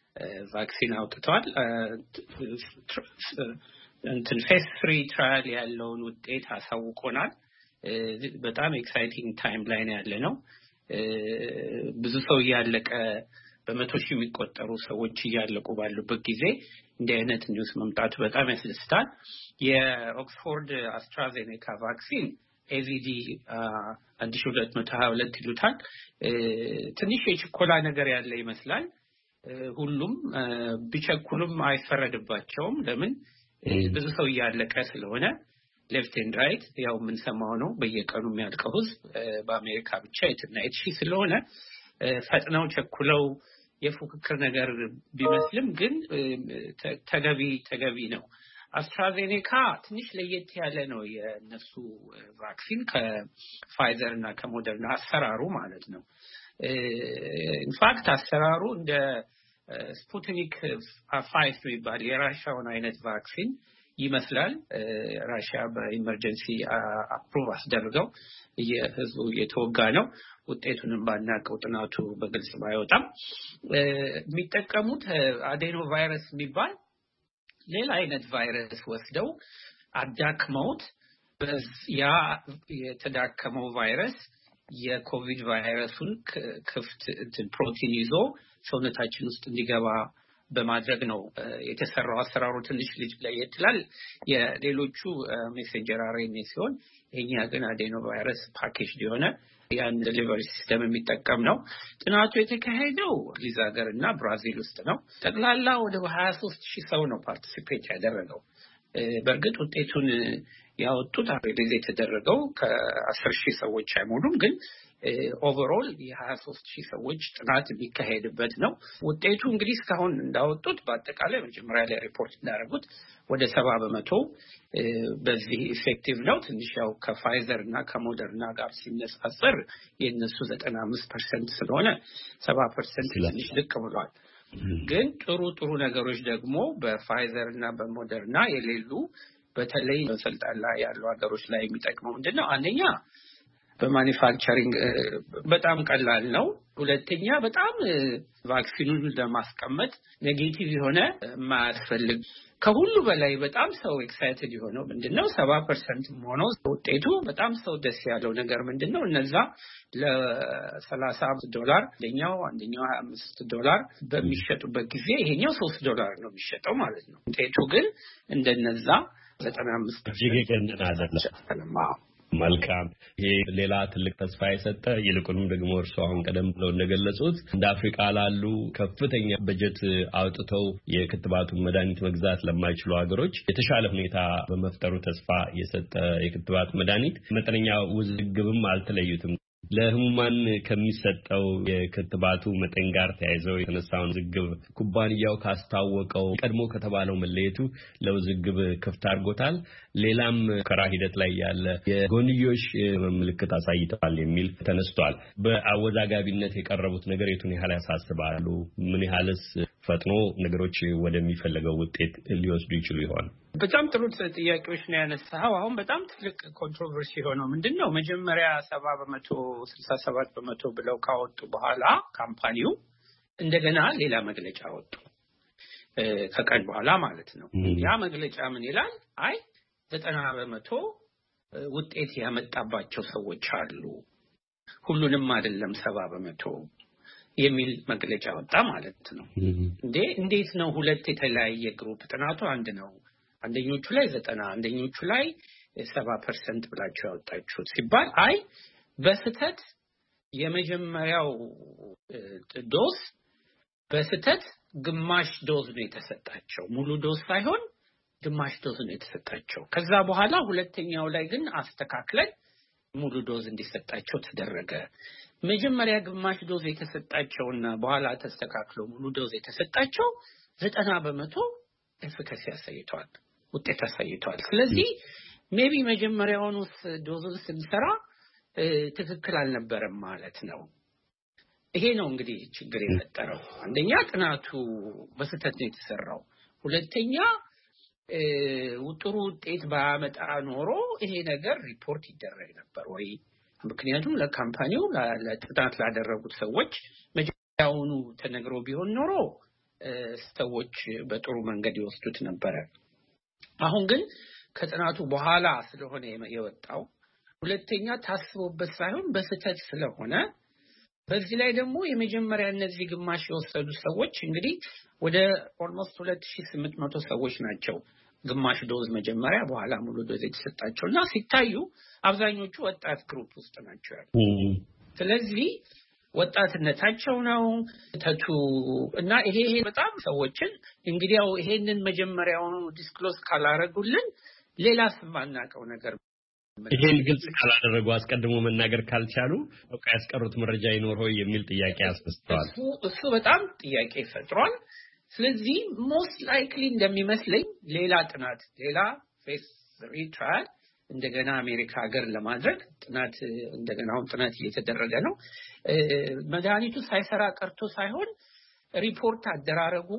ቫክሲን አውጥቷል። ፌስ 3 ትራያል ያለውን ውጤት አሳውቆናል። በጣም ኤክሳይቲንግ ታይም ላይ ነው ያለ ነው። ብዙ ሰው እያለቀ በመቶ ሺህ የሚቆጠሩ ሰዎች እያለቁ ባሉበት ጊዜ እንዲህ አይነት ኒውስ መምጣቱ በጣም ያስደስታል። የኦክስፎርድ አስትራዜኔካ ቫክሲን ኤቪዲ 1222 ይሉታል። ትንሽ የችኮላ ነገር ያለ ይመስላል። ሁሉም ቢቸኩሉም አይፈረድባቸውም። ለምን? ብዙ ሰው እያለቀ ስለሆነ ሌፍት ኤንድ ራይት ያው የምንሰማው ነው። በየቀኑ የሚያልቀው ህዝብ በአሜሪካ ብቻ የትና የትሺ ስለሆነ ፈጥነው ቸኩለው የፉክክር ነገር ቢመስልም ግን ተገቢ ነው። አስትራዜኔካ ትንሽ ለየት ያለ ነው የነሱ ቫክሲን ከፋይዘር እና ከሞደርና አሰራሩ ማለት ነው። ኢንፋክት አሰራሩ እንደ ስፑትኒክ 5 የሚባል የራሻውን አይነት ቫክሲን ይመስላል። ራሽያ በኢመርጀንሲ አፕሩቭ አስደርገው የህዝቡ የተወጋ ነው። ውጤቱንም ባናቀው ጥናቱ በግልጽ ባይወጣም የሚጠቀሙት አዴኖ ቫይረስ የሚባል ሌላ አይነት ቫይረስ ወስደው አዳክመውት ያ የተዳከመው ቫይረስ የኮቪድ ቫይረሱን ክፍት ፕሮቲን ይዞ ሰውነታችን ውስጥ እንዲገባ በማድረግ ነው የተሰራው። አሰራሩ ትንሽ ልጅ ለየት ይላል። የሌሎቹ ሜሴንጀር አርኤንኤ ሲሆን ይሄኛ ግን አዴኖ ቫይረስ ፓኬጅ የሆነ ያን ዴሊቨሪ ሲስተም የሚጠቀም ነው። ጥናቱ የተካሄደው እንግሊዝ ሀገርና ብራዚል ውስጥ ነው። ጠቅላላ ወደ 23,000 ሰው ነው ፓርቲሲፔት ያደረገው። በእርግጥ ውጤቱን ያወጡት ሪሊዝ የተደረገው ከ10,000 ሰዎች አይሞሉም፣ ግን ኦቨርኦል የ23,000 ሰዎች ጥናት የሚካሄድበት ነው። ውጤቱ እንግዲህ እስካሁን እንዳወጡት በአጠቃላይ መጀመሪያ ላይ ሪፖርት እንዳደረጉት ወደ 70% በዚህ ኢፌክቲቭ ነው። ትንሽ ያው ከፋይዘር እና ከሞደርና ጋር ሲነጻጸር የነሱ 95% ስለሆነ 70% ትንሽ ልቅ ብሏል። ግን ጥሩ ነገሮች ደግሞ በፋይዘር እና በሞደርና የሌሉ በተለይ በስልጣን ላይ ያሉ ሀገሮች ላይ የሚጠቅመው ምንድነው? አንደኛ በማኒፋክቸሪንግ በጣም ቀላል ነው። ሁለተኛ በጣም ቫክሲኑን ለማስቀመጥ ኔጌቲቭ የሆነ ማያስፈልግ ከሁሉ በላይ በጣም ሰው ኤክሳይትድ የሆነው ምንድነው 70% ሆነው ውጤቱ በጣም ሰው ደስ ያለው ነገር ምንድነው እነዛ $30 አንደኛው $25 በሚሸጡበት ጊዜ ይሄኛው $3 ነው የሚሸጠው ማለት ነው። ውጤቱ ግን እንደነዛ 95 እጅግ ገንዘብ አይደለም። መልካም ይሄ ሌላ ትልቅ ተስፋ የሰጠ ይልቁንም ደግሞ እርስዎ አሁን ቀደም ብለው እንደገለጹት እንደ አፍሪካ ላሉ ከፍተኛ በጀት አውጥተው የክትባቱን መድኃኒት መግዛት ለማይችሉ ሀገሮች የተሻለ ሁኔታ በመፍጠሩ ተስፋ የሰጠ የክትባት መድኃኒት መጠነኛ ውዝግብም አልተለዩትም። ለህሙማን ከሚሰጠው የክትባቱ መጠን ጋር ተያይዘው የተነሳውን ዝግብ ኩባንያው ካስታወቀው ቀድሞ ከተባለው መለየቱ ለውዝግብ ክፍት አድርጎታል። ሌላም ከራ ሂደት ላይ ያለ የጎንዮሽ ምልክት አሳይተዋል የሚል ተነስቷል። በአወዛጋቢነት የቀረቡት ነገር የቱን ያህል ያሳስባሉ? ምን ያህልስ ፈጥኖ ነገሮች ወደሚፈልገው ውጤት ሊወስዱ ይችሉ ይሆን? በጣም ጥሩ ጥያቄዎች ነው ያነሳው። አሁን በጣም ትልቅ ኮንትሮቨርሲ ሆነው ምንድነው መጀመሪያ 70% 67% ብለው ካወጡ በኋላ ካምፓኒው እንደገና ሌላ መግለጫ አወጡ ከቀን በኋላ ማለት ነው። ያ መግለጫ ምን ይላል? አይ 90% ውጤት ያመጣባቸው ሰዎች አሉ፣ ሁሉንም አይደለም 70% የሚል መግለጫ ወጣ ማለት ነው። እንዴት ነው ሁለት የተለያየ ግሩፕ? ጥናቱ አንድ ነው። አንደኞቹ ላይ 90 አንደኞቹ ላይ 70% ብላችሁ ያወጣችሁት ሲባል አይ በስተት የመጀመሪያው ዶዝ በስተት ግማሽ ዶዝ ነው የተሰጣቸው፣ ሙሉ ዶዝ ሳይሆን ግማሽ ዶዝ ነው የተሰጣቸው። ከዛ በኋላ ሁለተኛው ላይ ግን አስተካክለን ሙሉ ዶዝ እንዲሰጣቸው ተደረገ። መጀመሪያ ግማሽ ዶዝ የተሰጣቸውና በኋላ ተስተካክሎ ሙሉ ዶዝ የተሰጣቸው 90% ኤፊካሲ ያሳይቷል፣ ውጤት ያሳይቷል። ስለዚህ ሜቢ መጀመሪያውኑስ ዶዝን ስንሰራ ትክክል አልነበረም ማለት ነው። ይሄ ነው እንግዲህ ችግር የፈጠረው። አንደኛ ጥናቱ በስተት ነው የተሰራው። ሁለተኛ ጥሩ ውጤት ባያመጣ ኖሮ ይሄ ነገር ሪፖርት ይደረግ ነበር ወይ? ምክንያቱም ለካምፓኒው ለጥናት ላደረጉት ሰዎች መጀመሪያውኑ ተነግሮ ቢሆን ኖሮ ሰዎች በጥሩ መንገድ ይወስዱት ነበር። አሁን ግን ከጥናቱ በኋላ ስለሆነ የወጣው፣ ሁለተኛ ታስቦበት ሳይሆን በስተት ስለሆነ፣ በዚህ ላይ ደግሞ የመጀመሪያ እነዚህ ግማሽ የወሰዱ ሰዎች እንግዲህ ወደ ኦልሞስት 2800 ሰዎች ናቸው ግማሽ ዶዝ መጀመሪያ በኋላ ሙሉ ዶዝ የተሰጣቸውና ሲታዩ አብዛኞቹ ወጣት ግሩፕ ውስጥ ናቸው ያሉት። ስለዚህ ወጣትነታቸው ነው ተቱ እና ይሄ በጣም ሰዎችን እንግዲህ ያው ይሄንን መጀመሪያውን ዲስክሎዝ ካላረጉልን ሌላ ስማናቀው ነገር ይሄን ግልጽ ካላደረጉ አስቀድሞ መናገር ካልቻሉ በቃ ያስቀሩት መረጃ ይኖር ሆይ የሚል ጥያቄ ያስነስተዋል። እሱ በጣም ጥያቄ ፈጥሯል። ስለዚህ ሞስት ላይክሊ እንደሚመስለኝ ሌላ ጥናት ሌላ ፌስ ሪትራያል እንደገና አሜሪካ ሀገር ለማድረግ ጥናት እንደገና አሁን ጥናት እየተደረገ ነው። መድኃኒቱ ሳይሰራ ቀርቶ ሳይሆን ሪፖርት አደራረጉ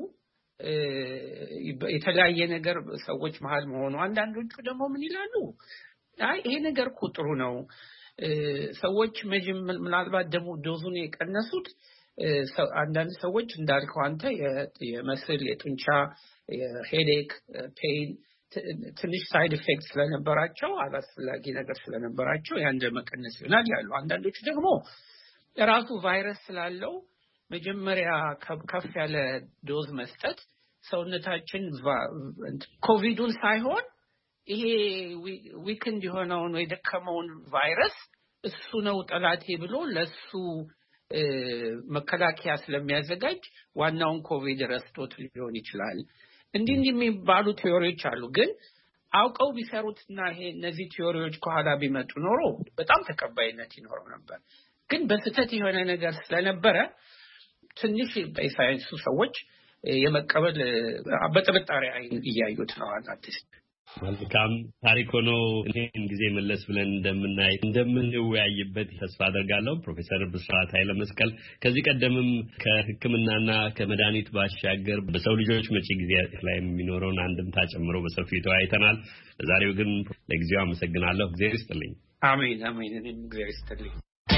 የተለያየ ነገር ሰዎች መሃል መሆኑ። አንዳንዶቹ ደግሞ ምን ይላሉ? አይ ይሄ ነገር እኮ ጥሩ ነው፣ ሰዎች ምናልባት ደግሞ ዶዙን የቀነሱት አንዳንድ ሰዎች እንዳልከው አንተ የመስል የጡንቻ የሄዴክ ፔን ትንሽ ሳይድ ኢፌክት ስለነበራቸው አላስፈላጊ ነገር ስለነበራቸው ያን ለመቀነስ ይሆናል ያሉ። አንዳንዶቹ ደግሞ ራሱ ቫይረስ ስላለው መጀመሪያ ከፍ ያለ ዶዝ መስጠት ሰውነታችን ኮቪዱን ሳይሆን ይሄ ዊክንድ የሆነውን ወይ ደከመውን ቫይረስ እሱ ነው ጠላቴ ብሎ ለሱ መከላከያ ስለሚያዘጋጅ ዋናውን ኮቪድ ረስቶት ሊሆን ይችላል። እንዲህ የሚባሉ ቲዮሪዎች አሉ። ግን አውቀው ቢሰሩትና ይሄ እነዚህ ቲዮሪዎች ከኋላ ቢመጡ ኖሮ በጣም ተቀባይነት ይኖረው ነበር። ግን በስተት የሆነ ነገር ስለነበረ ትንሽ በሳይንሱ ሰዎች የመቀበል በጥርጣሬ አይን እያዩት ነው አርቲስት። መልካም ታሪክ ሆኖ እኔን ጊዜ መለስ ብለን እንደምንወያይበት ተስፋ አደርጋለሁ። ፕሮፌሰር ብስራት ኃይለ መስቀል ከዚህ ቀደምም ከሕክምናና ከመድኃኒት ባሻገር በሰው ልጆች መጪ ጊዜ ላይ የሚኖረውን አንድምታ ጨምሮ በሰፊው ተወያይተናል። ለዛሬው ግን ለጊዜው አመሰግናለሁ። እግዚአብሔር ይስጥልኝ። አሜን አሜን። እኔም እግዚአብሔር ይስጥልኝ።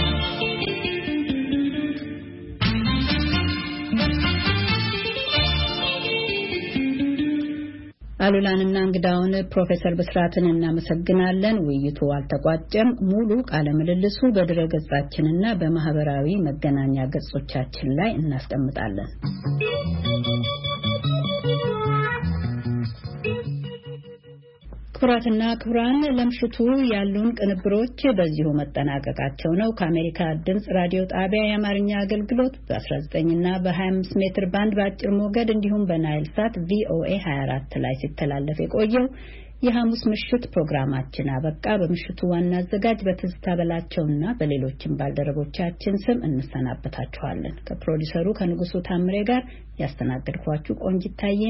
አሉላንና እንግዳውን ፕሮፌሰር ብስራትን እናመሰግናለን። ውይይቱ አልተቋጨም። ሙሉ ቃለ ምልልሱ በድረገጻችንና በማህበራዊ መገናኛ ገጾቻችን ላይ እናስቀምጣለን። ክቡራትና ክቡራን ለምሽቱ ያሉን ቅንብሮች በዚሁ መጠናቀቃቸው ነው። ከአሜሪካ ድምጽ ራዲዮ ጣቢያ የአማርኛ አገልግሎት በ19ና በ25 ሜትር ባንድ በአጭር ሞገድ እንዲሁም በናይል ሳት ቪኦኤ 24 ላይ ሲተላለፍ የቆየው የሐሙስ ምሽት ፕሮግራማችን አበቃ። በምሽቱ ዋና አዘጋጅ በትዝታ በላቸውና በሌሎችም ባልደረቦቻችን ስም እንሰናበታችኋለን። ከፕሮዲሰሩ ከንጉሱ ታምሬ ጋር ያስተናገድኳችሁ ቆንጂት ታዬ